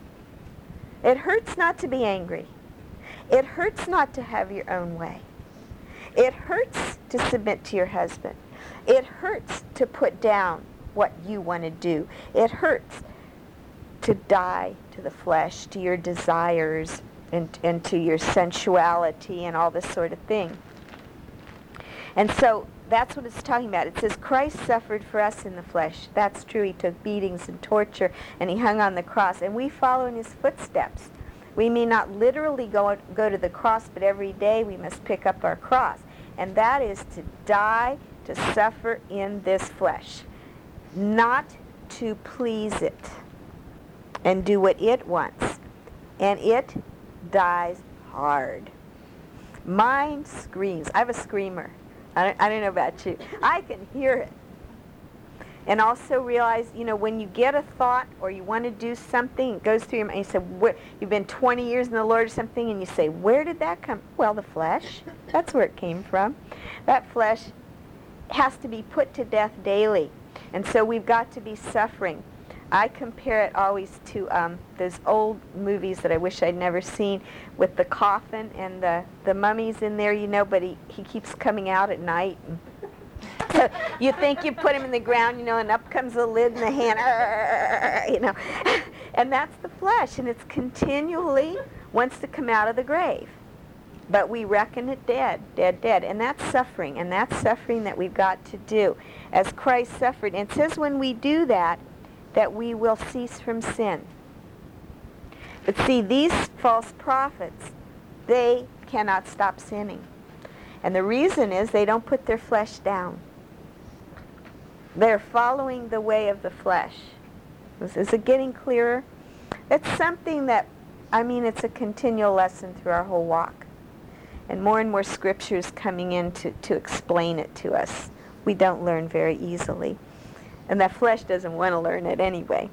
Speaker 1: It hurts not to be angry. It hurts not to have your own way. It hurts to submit to your husband. It hurts to put down what you want to do. It hurts to die to the flesh, to your desires, and, and to your sensuality and all this sort of thing. And so that's what it's talking about. It says Christ suffered for us in the flesh. That's true. He took beatings and torture, and he hung on the cross. And we follow in his footsteps. We may not literally go, go to the cross, but every day we must pick up our cross. And that is to die, to suffer in this flesh. Not to please it and do what it wants. And it dies hard. Mine screams. I have a screamer. I don't, I don't know about you. I can hear it. And also realize, you know, when you get a thought or you want to do something, it goes through your mind. You say, where, you've been twenty years in the Lord or something, and you say, where did that come? Well, the flesh. That's where it came from. That flesh has to be put to death daily. And so we've got to be suffering. I compare it always to um, those old movies that I wish I'd never seen with the coffin and the, the mummies in there, you know, but he, he keeps coming out at night. And so you think you put him in the ground, you know, and up comes the lid and the hand, you know. And that's the flesh, and it's continually wants to come out of the grave. But we reckon it dead, dead, dead. And that's suffering, and that's suffering that we've got to do. As Christ suffered. And it says when we do that, that we will cease from sin. But see, these false prophets, they cannot stop sinning. And the reason is they don't put their flesh down. They're following the way of the flesh. Is it getting clearer? It's something that, I mean, it's a continual lesson through our whole walk. And more and more scriptures coming in to, to explain it to us. We don't learn very easily. And the flesh doesn't want to learn it anyway.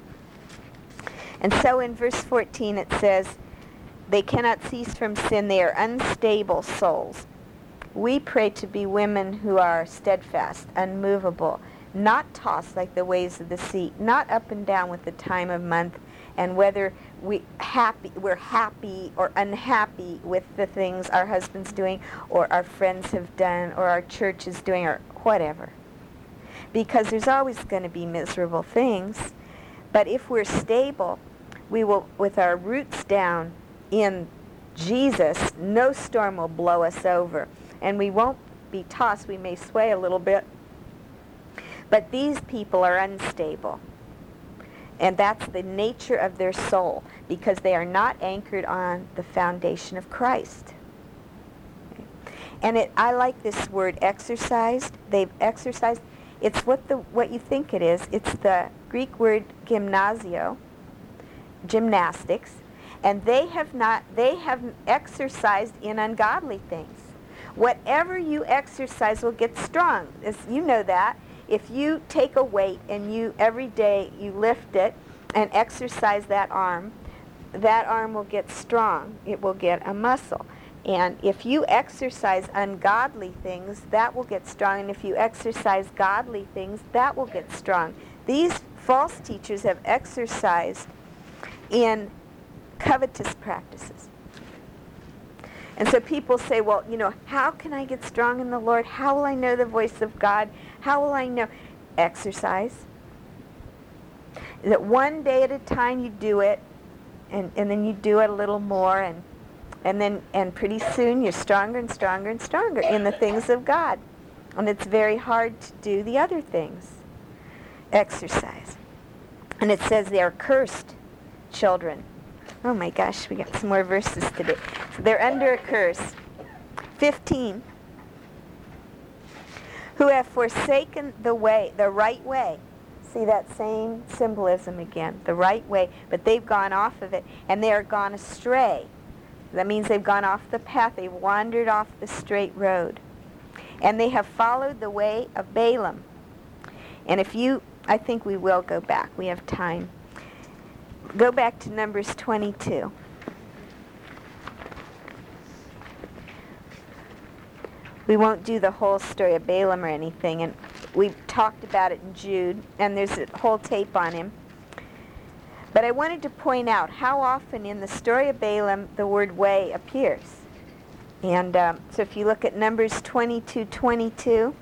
Speaker 1: And so in verse fourteen it says, they cannot cease from sin. They are unstable souls. We pray to be women who are steadfast, unmovable, not tossed like the waves of the sea, not up and down with the time of month, and whether we happy, we're happy or unhappy with the things our husband's doing or our friends have done or our church is doing or whatever. Because there's always going to be miserable things. But if we're stable, we will, with our roots down in Jesus, no storm will blow us over. And we won't be tossed. We may sway a little bit. But these people are unstable. And that's the nature of their soul, because they are not anchored on the foundation of Christ. And it, I like this word, exercised. They've exercised. It's what the what you think it is. It's the Greek word gymnasio, gymnastics, and they have not they have exercised in ungodly things. Whatever you exercise will get strong. As you know that. If you take a weight and you every day you lift it and exercise that arm, that arm will get strong. It will get a muscle. And if you exercise ungodly things, that will get strong. And if you exercise godly things, that will get strong. These false teachers have exercised in covetous practices. And so people say, well, you know, how can I get strong in the Lord? How will I know the voice of God? How will I know? Exercise. That one day at a time you do it, and, and then you do it a little more, and and then and pretty soon you're stronger and stronger and stronger in the things of God. And it's very hard to do the other things. Exercise. And it says they are cursed children. Oh my gosh, we got some more verses today. So they're under a curse. fifteen. Who have forsaken the way, the right way. See that same symbolism again, the right way, but they've gone off of it, and they are gone astray. That means they've gone off the path. They've wandered off the straight road. And they have followed the way of Balaam. And if you, I think we will go back. We have time. Go back to Numbers twenty-two. We won't do the whole story of Balaam or anything, and we've talked about it in Jude, and there's a whole tape on him. But I wanted to point out how often in the story of Balaam the word way appears. And um, so if you look at Numbers twenty-two twenty-two,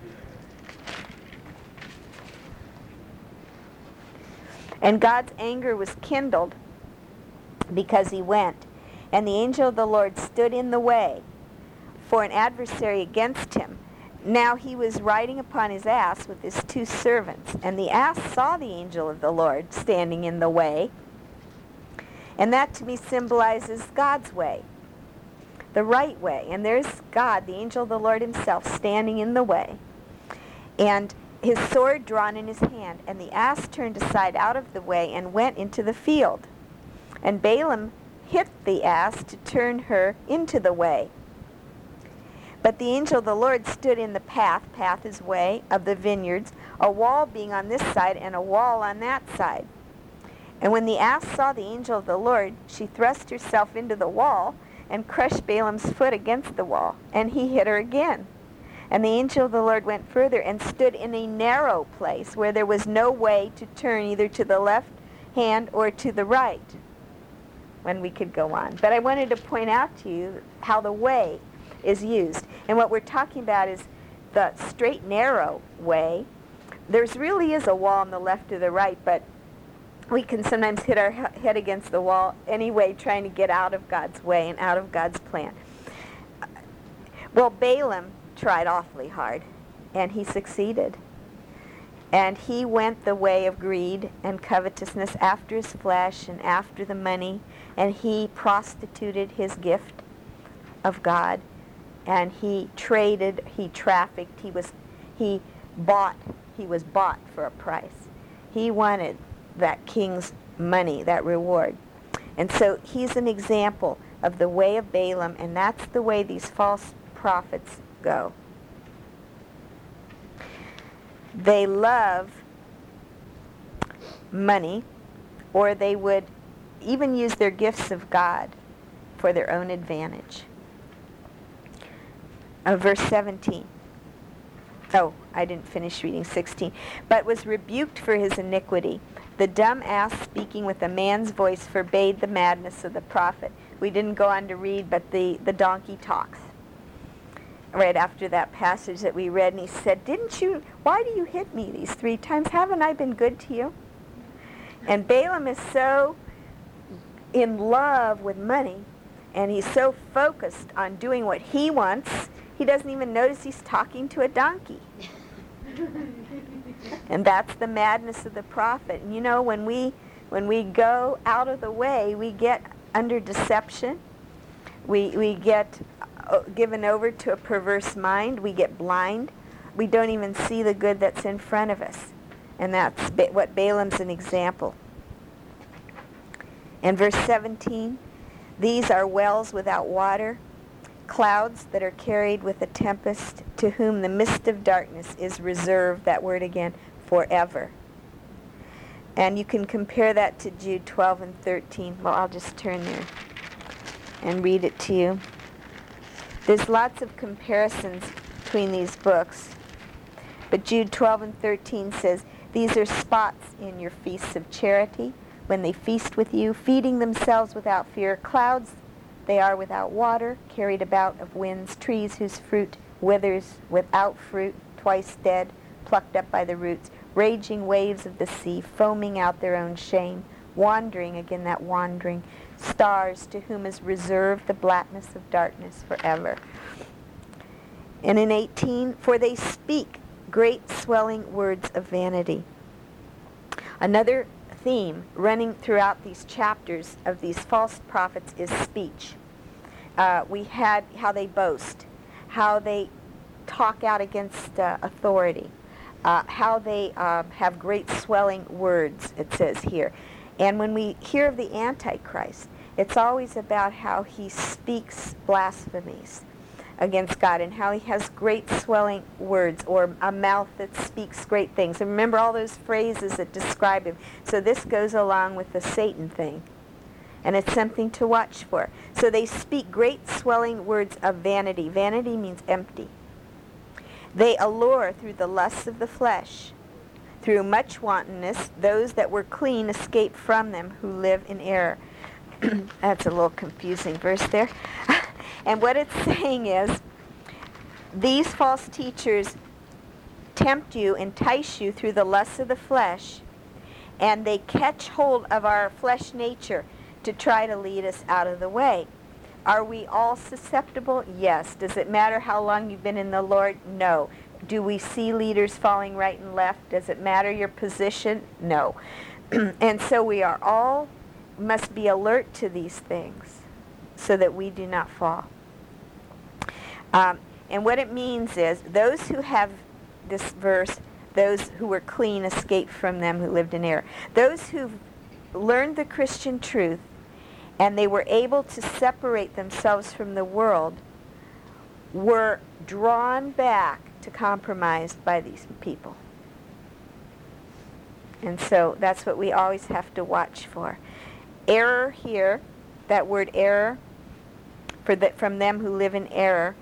Speaker 1: and God's anger was kindled because he went, and the angel of the Lord stood in the way for an adversary against him. Now he was riding upon his ass with his two servants, and the ass saw the angel of the Lord standing in the way. And that to me symbolizes God's way, the right way. And there's God, the angel of the Lord himself, standing in the way, and his sword drawn in his hand. And the ass turned aside out of the way and went into the field. And Balaam hit the ass to turn her into the way. But the angel of the Lord stood in the path, path is way, of the vineyards, a wall being on this side and a wall on that side. And when the ass saw the angel of the Lord, she thrust herself into the wall and crushed Balaam's foot against the wall, and he hit her again. And the angel of the Lord went further and stood in a narrow place where there was no way to turn either to the left hand or to the right, when we could go on. But I wanted to point out to you how the way is used. And what we're talking about is the straight, narrow way. There's really is a wall on the left or the right, but we can sometimes hit our head against the wall anyway, trying to get out of God's way and out of God's plan. Well, Balaam tried awfully hard, and he succeeded. And he went the way of greed and covetousness, after his flesh and after the money, and he prostituted his gift of God. And he traded, he trafficked, he was, he bought, he was bought for a price. He wanted that king's money, that reward. And so he's an example of the way of Balaam, and that's the way these false prophets go. They love money, or they would even use their gifts of God for their own advantage. Uh, verse seventeen. Oh, I didn't finish reading sixteen. But was rebuked for his iniquity. The dumb ass, speaking with a man's voice, forbade the madness of the prophet. We didn't go on to read, but the, the donkey talks. Right after that passage that we read, and he said, didn't you, why do you hit me these three times? Haven't I been good to you? And Balaam is so in love with money, and he's so focused on doing what he wants, he doesn't even notice he's talking to a donkey. And that's the madness of the prophet. And you know, when we when we go out of the way, we get under deception. We we get uh, given over to a perverse mind. We get blind. We don't even see the good that's in front of us. And that's ba- what Balaam's an example. And verse seventeen, these are wells without water, clouds that are carried with a tempest, to whom the mist of darkness is reserved, that word again, forever. And you can compare that to Jude twelve and thirteen. Well, I'll just turn there and read it to you. There's lots of comparisons between these books. But Jude twelve and thirteen says, these are spots in your feasts of charity, when they feast with you, feeding themselves without fear. Clouds they are without water, carried about of winds, trees whose fruit withers, without fruit, twice dead, plucked up by the roots, raging waves of the sea, foaming out their own shame, wandering, again that wandering, stars to whom is reserved the blackness of darkness forever. And in eighteen, for they speak great swelling words of vanity. Another theme running throughout these chapters of these false prophets is speech. Uh, we had how they boast, how they talk out against uh, authority, uh, how they uh, have great swelling words, it says here. And when we hear of the Antichrist, it's always about how he speaks blasphemies against God and how he has great swelling words, or a mouth that speaks great things. And remember all those phrases that describe him. So this goes along with the Satan thing. And it's something to watch for. So they speak great swelling words of vanity. Vanity means empty. They allure through the lusts of the flesh. Through much wantonness, those that were clean escape from them who live in error. That's a little confusing verse there. And what it's saying is, these false teachers tempt you, entice you through the lusts of the flesh, and they catch hold of our flesh nature to try to lead us out of the way. Are we all susceptible? Yes. Does it matter how long you've been in the Lord? No. Do we see leaders falling right and left? Does it matter your position? No. And so we are all, must be alert to these things so that we do not fall. Um, and what it means is, those who have this verse, those who were clean escaped from them who lived in error. Those who've learned the Christian truth and they were able to separate themselves from the world were drawn back to compromise by these people. And so that's what we always have to watch for. Error here, that word error, for the, from them who live in error,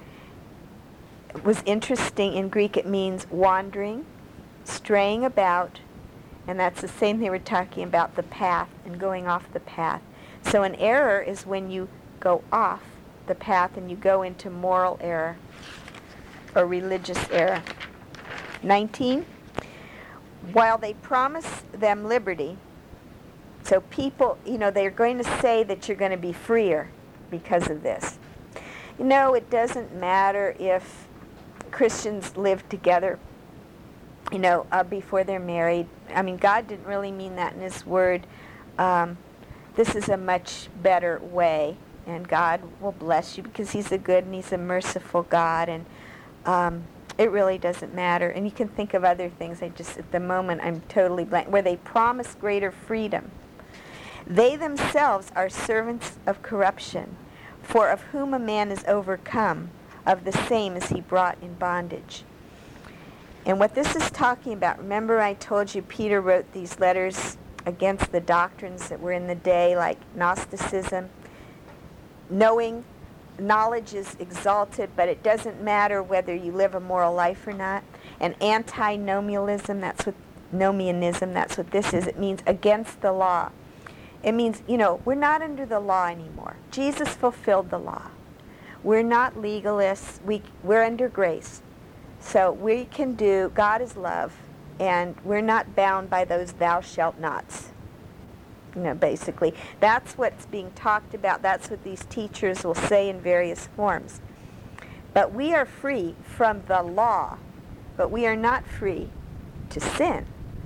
Speaker 1: was interesting. In Greek it means wandering, straying about, and that's the same thing we're talking about, the path and going off the path. So an error is when you go off the path and you go into moral error or religious error. nineteen, while they promise them liberty, so people, you know, they're going to say that you're going to be freer because of this. You know, it doesn't matter if Christians live together, you know, uh, before they're married. I mean, God didn't really mean that in his word. Um, this is a much better way, and God will bless you because he's a good and he's a merciful God, and um, it really doesn't matter. And you can think of other things. I just, at the moment, I'm totally blank, where they promise greater freedom. They themselves are servants of corruption, for of whom a man is overcome, of the same is he brought in bondage. And what this is talking about, remember I told you Peter wrote these letters against the doctrines that were in the day, like Gnosticism. Knowing, knowledge is exalted, but it doesn't matter whether you live a moral life or not. And antinomianism, that's what, nomianism, that's what this is. It means against the law. It means, you know, we're not under the law anymore. Jesus fulfilled the law. We're not legalists. We, we're under grace. So we can do, God is love, and we're not bound by those thou shalt nots. You know, basically. That's what's being talked about. That's what these teachers will say in various forms. But we are free from the law, but we are not free to sin.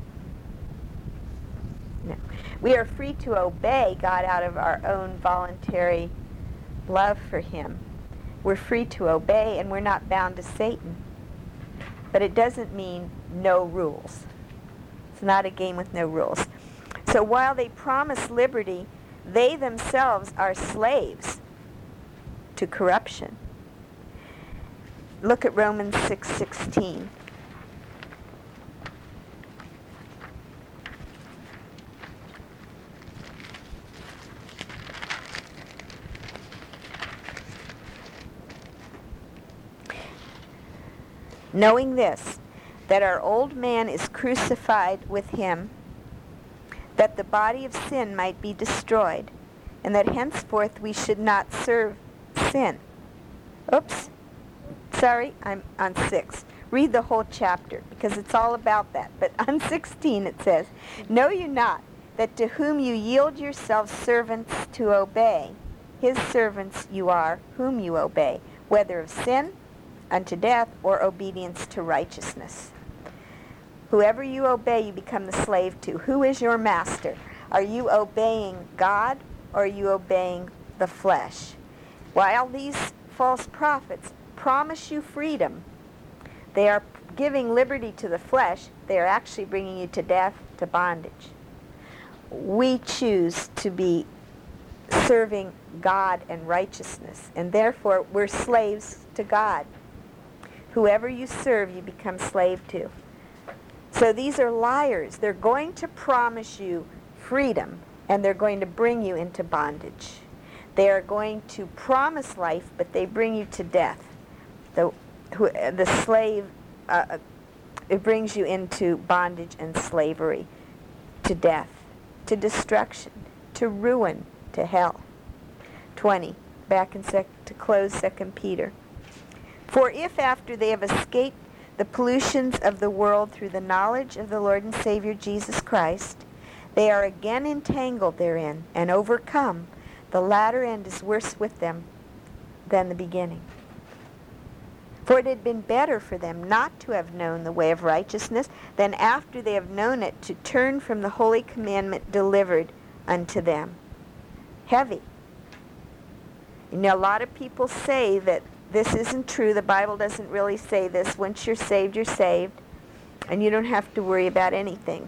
Speaker 1: No. We are free to obey God out of our own voluntary love for him. We're free to obey, and we're not bound to Satan. But it doesn't mean no rules. It's not a game with no rules. So while they promise liberty, they themselves are slaves to corruption. Look at Romans six sixteen. knowing this, that our old man is crucified with him, that the body of sin might be destroyed, and that henceforth we should not serve sin. Oops. Sorry, I'm on six. Read the whole chapter, because it's all about that. But on sixteen it says, know you not that to whom you yield yourselves servants to obey, his servants you are, whom you obey, whether of sin unto death or obedience to righteousness. Whoever you obey, you become the slave to. Who is your master? Are you obeying God, or are you obeying the flesh? While these false prophets promise you freedom, they are giving liberty to the flesh. They are actually bringing you to death, to bondage. We choose to be serving God and righteousness, and therefore we're slaves to God. Whoever you serve, you become slave to. So these are liars. They're going to promise you freedom, and they're going to bring you into bondage. They are going to promise life, but they bring you to death. The, who, the slave, uh, it brings you into bondage and slavery, to death, to destruction, to ruin, to hell. twenty, back in sec- to close Second Peter. For if after they have escaped the pollutions of the world through the knowledge of the Lord and Savior Jesus Christ, they are again entangled therein and overcome, the latter end is worse with them than the beginning. For it had been better for them not to have known the way of righteousness than after they have known it to turn from the holy commandment delivered unto them. Heavy. You know, a lot of people say that this isn't true. The Bible doesn't really say this. Once you're saved, you're saved, and you don't have to worry about anything.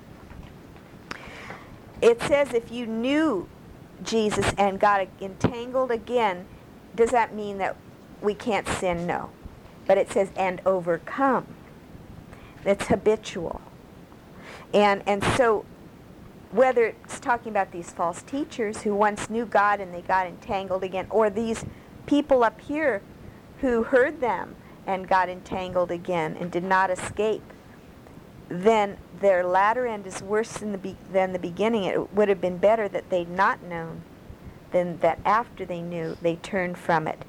Speaker 1: It says if you knew Jesus and got entangled again, does that mean that we can't sin? No. But it says, and overcome. It's habitual. And and so, whether it's talking about these false teachers who once knew God and they got entangled again, or these people up here who heard them and got entangled again and did not escape, then their latter end is worse than the, be- than the beginning. It would have been better that they'd not known than that after they knew, they turned from it.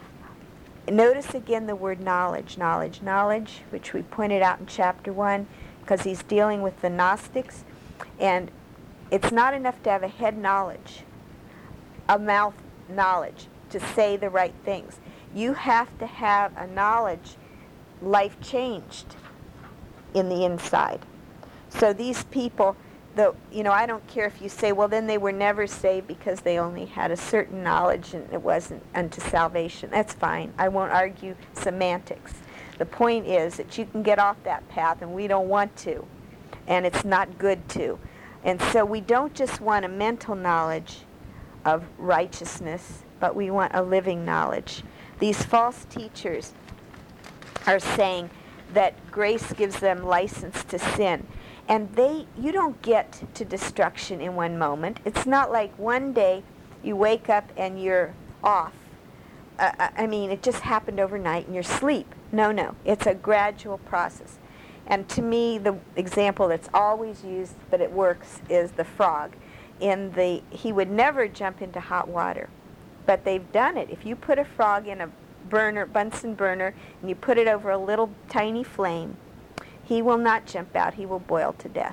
Speaker 1: Notice again the word knowledge, knowledge, knowledge, which we pointed out in chapter one, because he's dealing with the Gnostics. And it's not enough to have a head knowledge, a mouth knowledge, to say the right things. You have to have a knowledge, life changed in the inside. So these people, the, you know, I don't care if you say, well, then they were never saved because they only had a certain knowledge and it wasn't unto salvation. That's fine. I won't argue semantics. The point is that you can get off that path, and we don't want to, and it's not good to. And so we don't just want a mental knowledge of righteousness, but we want a living knowledge. These false teachers are saying that grace gives them license to sin. And they, you don't get to destruction in one moment. It's not like one day you wake up and you're off. Uh, I mean, it just happened overnight in your sleep. No, no. It's a gradual process. And to me, the example that's always used, but it works, is the frog. In the, he would never jump into hot water. But they've done it. If you put a frog in a burner, Bunsen burner, and you put it over a little tiny flame, he will not jump out. He will boil to death.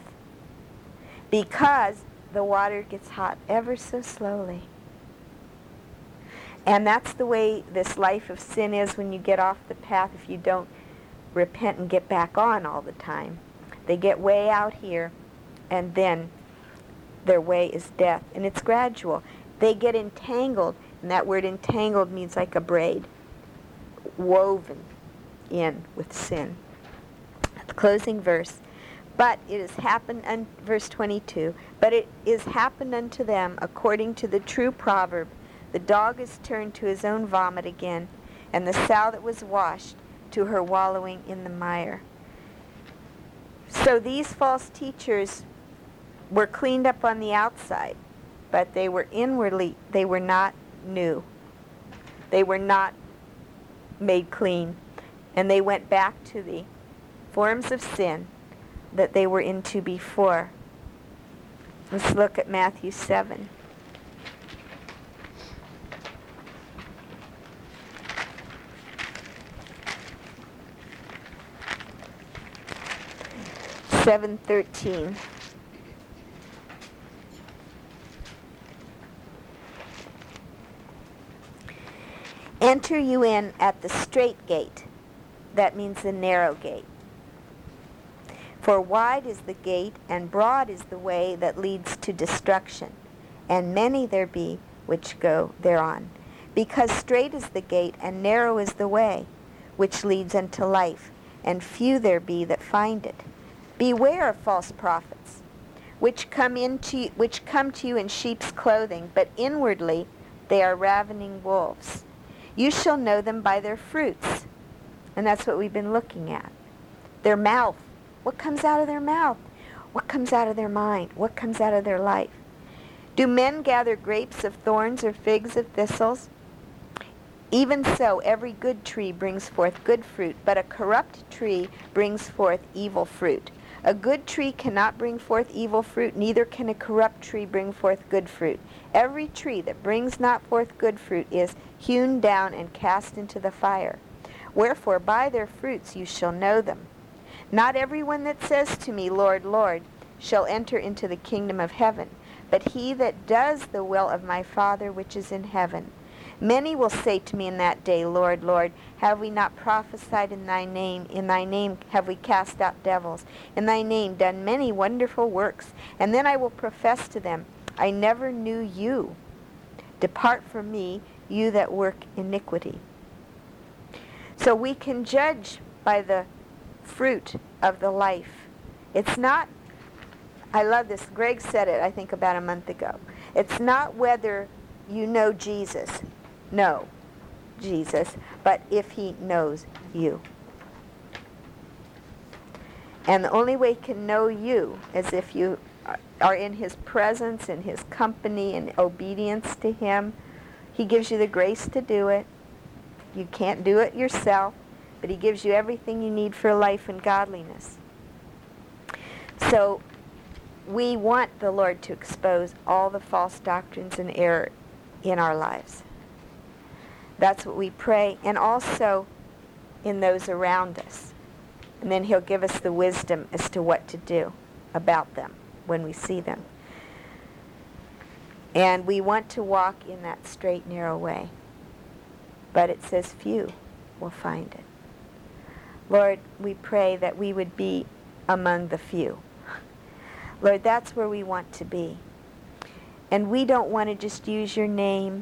Speaker 1: Because the water gets hot ever so slowly. And that's the way this life of sin is when you get off the path, if you don't repent and get back on all the time. They get way out here, and then their way is death. And it's gradual. They get entangled, and that word entangled means like a braid, woven in with sin. The closing verse. But it has happened, un- verse twenty-two, but it is happened unto them according to the true proverb, the dog is turned to his own vomit again, and the sow that was washed to her wallowing in the mire. So these false teachers were cleaned up on the outside, but they were inwardly, they were not new. They were not made clean. And they went back to the forms of sin that they were into before. Let's look at Matthew seven. seven thirteen. Enter you in at the strait gate. That means the narrow gate. For wide is the gate, and broad is the way that leads to destruction, and many there be which go thereon. Because strait is the gate, and narrow is the way, which leads unto life, and few there be that find it. Beware of false prophets, which come into which come to you in sheep's clothing, but inwardly they are ravening wolves. You shall know them by their fruits. And that's what we've been looking at. Their mouth. What comes out of their mouth? What comes out of their mind? What comes out of their life? Do men gather grapes of thorns or figs of thistles? Even so, every good tree brings forth good fruit, but a corrupt tree brings forth evil fruit. A good tree cannot bring forth evil fruit, neither can a corrupt tree bring forth good fruit. Every tree that brings not forth good fruit is hewn down and cast into the fire. Wherefore by their fruits you shall know them. Not everyone that says to me, Lord, Lord, shall enter into the kingdom of heaven, but he that does the will of my Father which is in heaven. Many will say to me in that day, Lord, Lord, have we not prophesied in thy name? In thy name have we cast out devils? In thy name done many wonderful works? And then I will profess to them, I never knew you. Depart from me, you that work iniquity. So we can judge by the fruit of the life. It's not, I love this, Greg said it I think about a month ago. It's not whether you know Jesus. Know Jesus, but if he knows you. And the only way he can know you is if you are in his presence, in his company, in obedience to him. He gives you the grace to do it. You can't do it yourself, but he gives you everything you need for life and godliness. So we want the Lord to expose all the false doctrines and error in our lives. That's what we pray, and also in those around us. And then he'll give us the wisdom as to what to do about them when we see them. And we want to walk in that straight, narrow way. But it says few will find it. Lord, we pray that we would be among the few. Lord, that's where we want to be. And we don't want to just use your name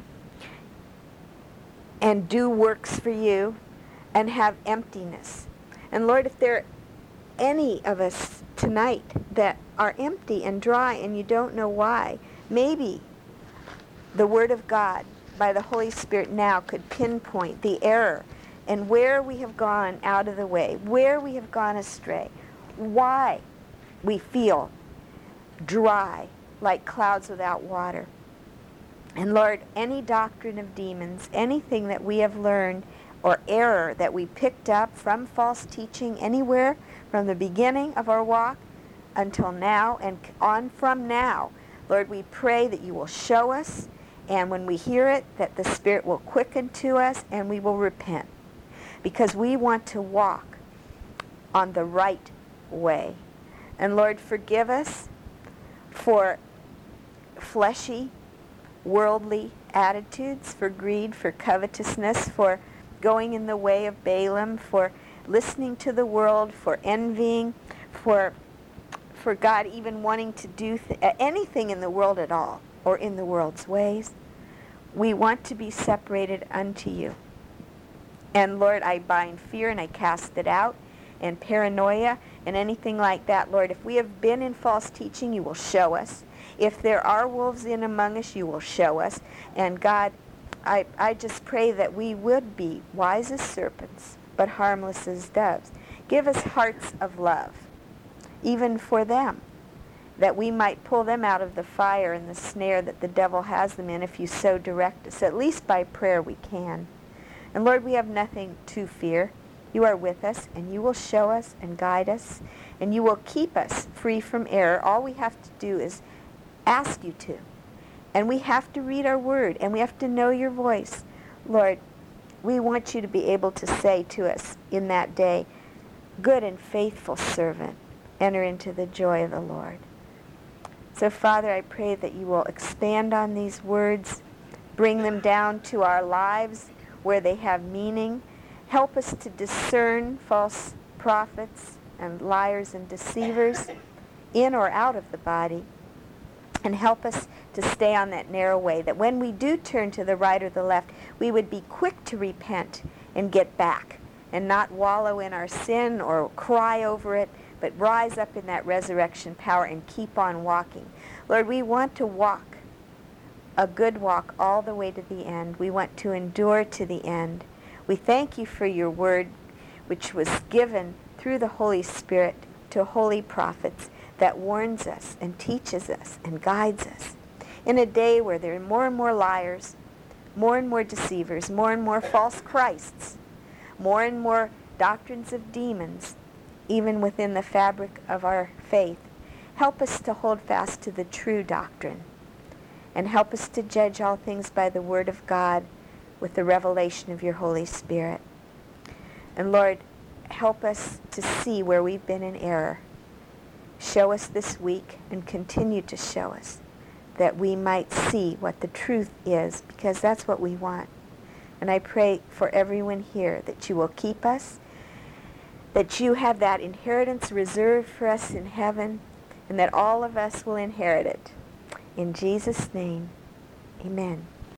Speaker 1: and do works for you and have emptiness. And Lord, if there are any of us tonight that are empty and dry and you don't know why, maybe the Word of God by the Holy Spirit now could pinpoint the error and where we have gone out of the way, where we have gone astray, why we feel dry like clouds without water. And Lord, any doctrine of demons, anything that we have learned or error that we picked up from false teaching anywhere from the beginning of our walk until now and on from now, Lord, we pray that you will show us, and when we hear it, that the Spirit will quicken to us and we will repent, because we want to walk on the right way. And Lord, forgive us for fleshy, worldly attitudes, for greed, for covetousness, for going in the way of Balaam, for listening to the world, for envying, for for God even wanting to do th- anything in the world at all, or in the world's ways. We want to be separated unto you. And Lord, I bind fear and I cast it out, and paranoia and anything like that. Lord, if we have been in false teaching, you will show us. If there are wolves in among us, you will show us. And God, I, I just pray that we would be wise as serpents, but harmless as doves. Give us hearts of love, even for them, that we might pull them out of the fire and the snare that the devil has them in if you so direct us. At least by prayer we can. And Lord, we have nothing to fear. You are with us, and you will show us and guide us, and you will keep us free from error. All we have to do is ask you to. And we have to read our word, and we have to know your voice. Lord, we want you to be able to say to us in that day, good and faithful servant, enter into the joy of the Lord. So, Father, I pray that you will expand on these words, bring them down to our lives where they have meaning. Help us to discern false prophets and liars and deceivers in or out of the body. And help us to stay on that narrow way, that when we do turn to the right or the left, we would be quick to repent and get back and not wallow in our sin or cry over it, but rise up in that resurrection power and keep on walking. Lord, we want to walk a good walk all the way to the end. We want to endure to the end. We thank you for your word, which was given through the Holy Spirit to holy prophets, that warns us and teaches us and guides us in a day where there are more and more liars, more and more deceivers, more and more false Christs, more and more doctrines of demons, even within the fabric of our faith. Help us to hold fast to the true doctrine, and help us to judge all things by the word of God with the revelation of your Holy Spirit. And Lord, help us to see where we've been in error. Show us this week and continue to show us, that we might see what the truth is, because that's what we want. And I pray for everyone here that you will keep us, that you have that inheritance reserved for us in heaven, and that all of us will inherit it. In Jesus' name, amen.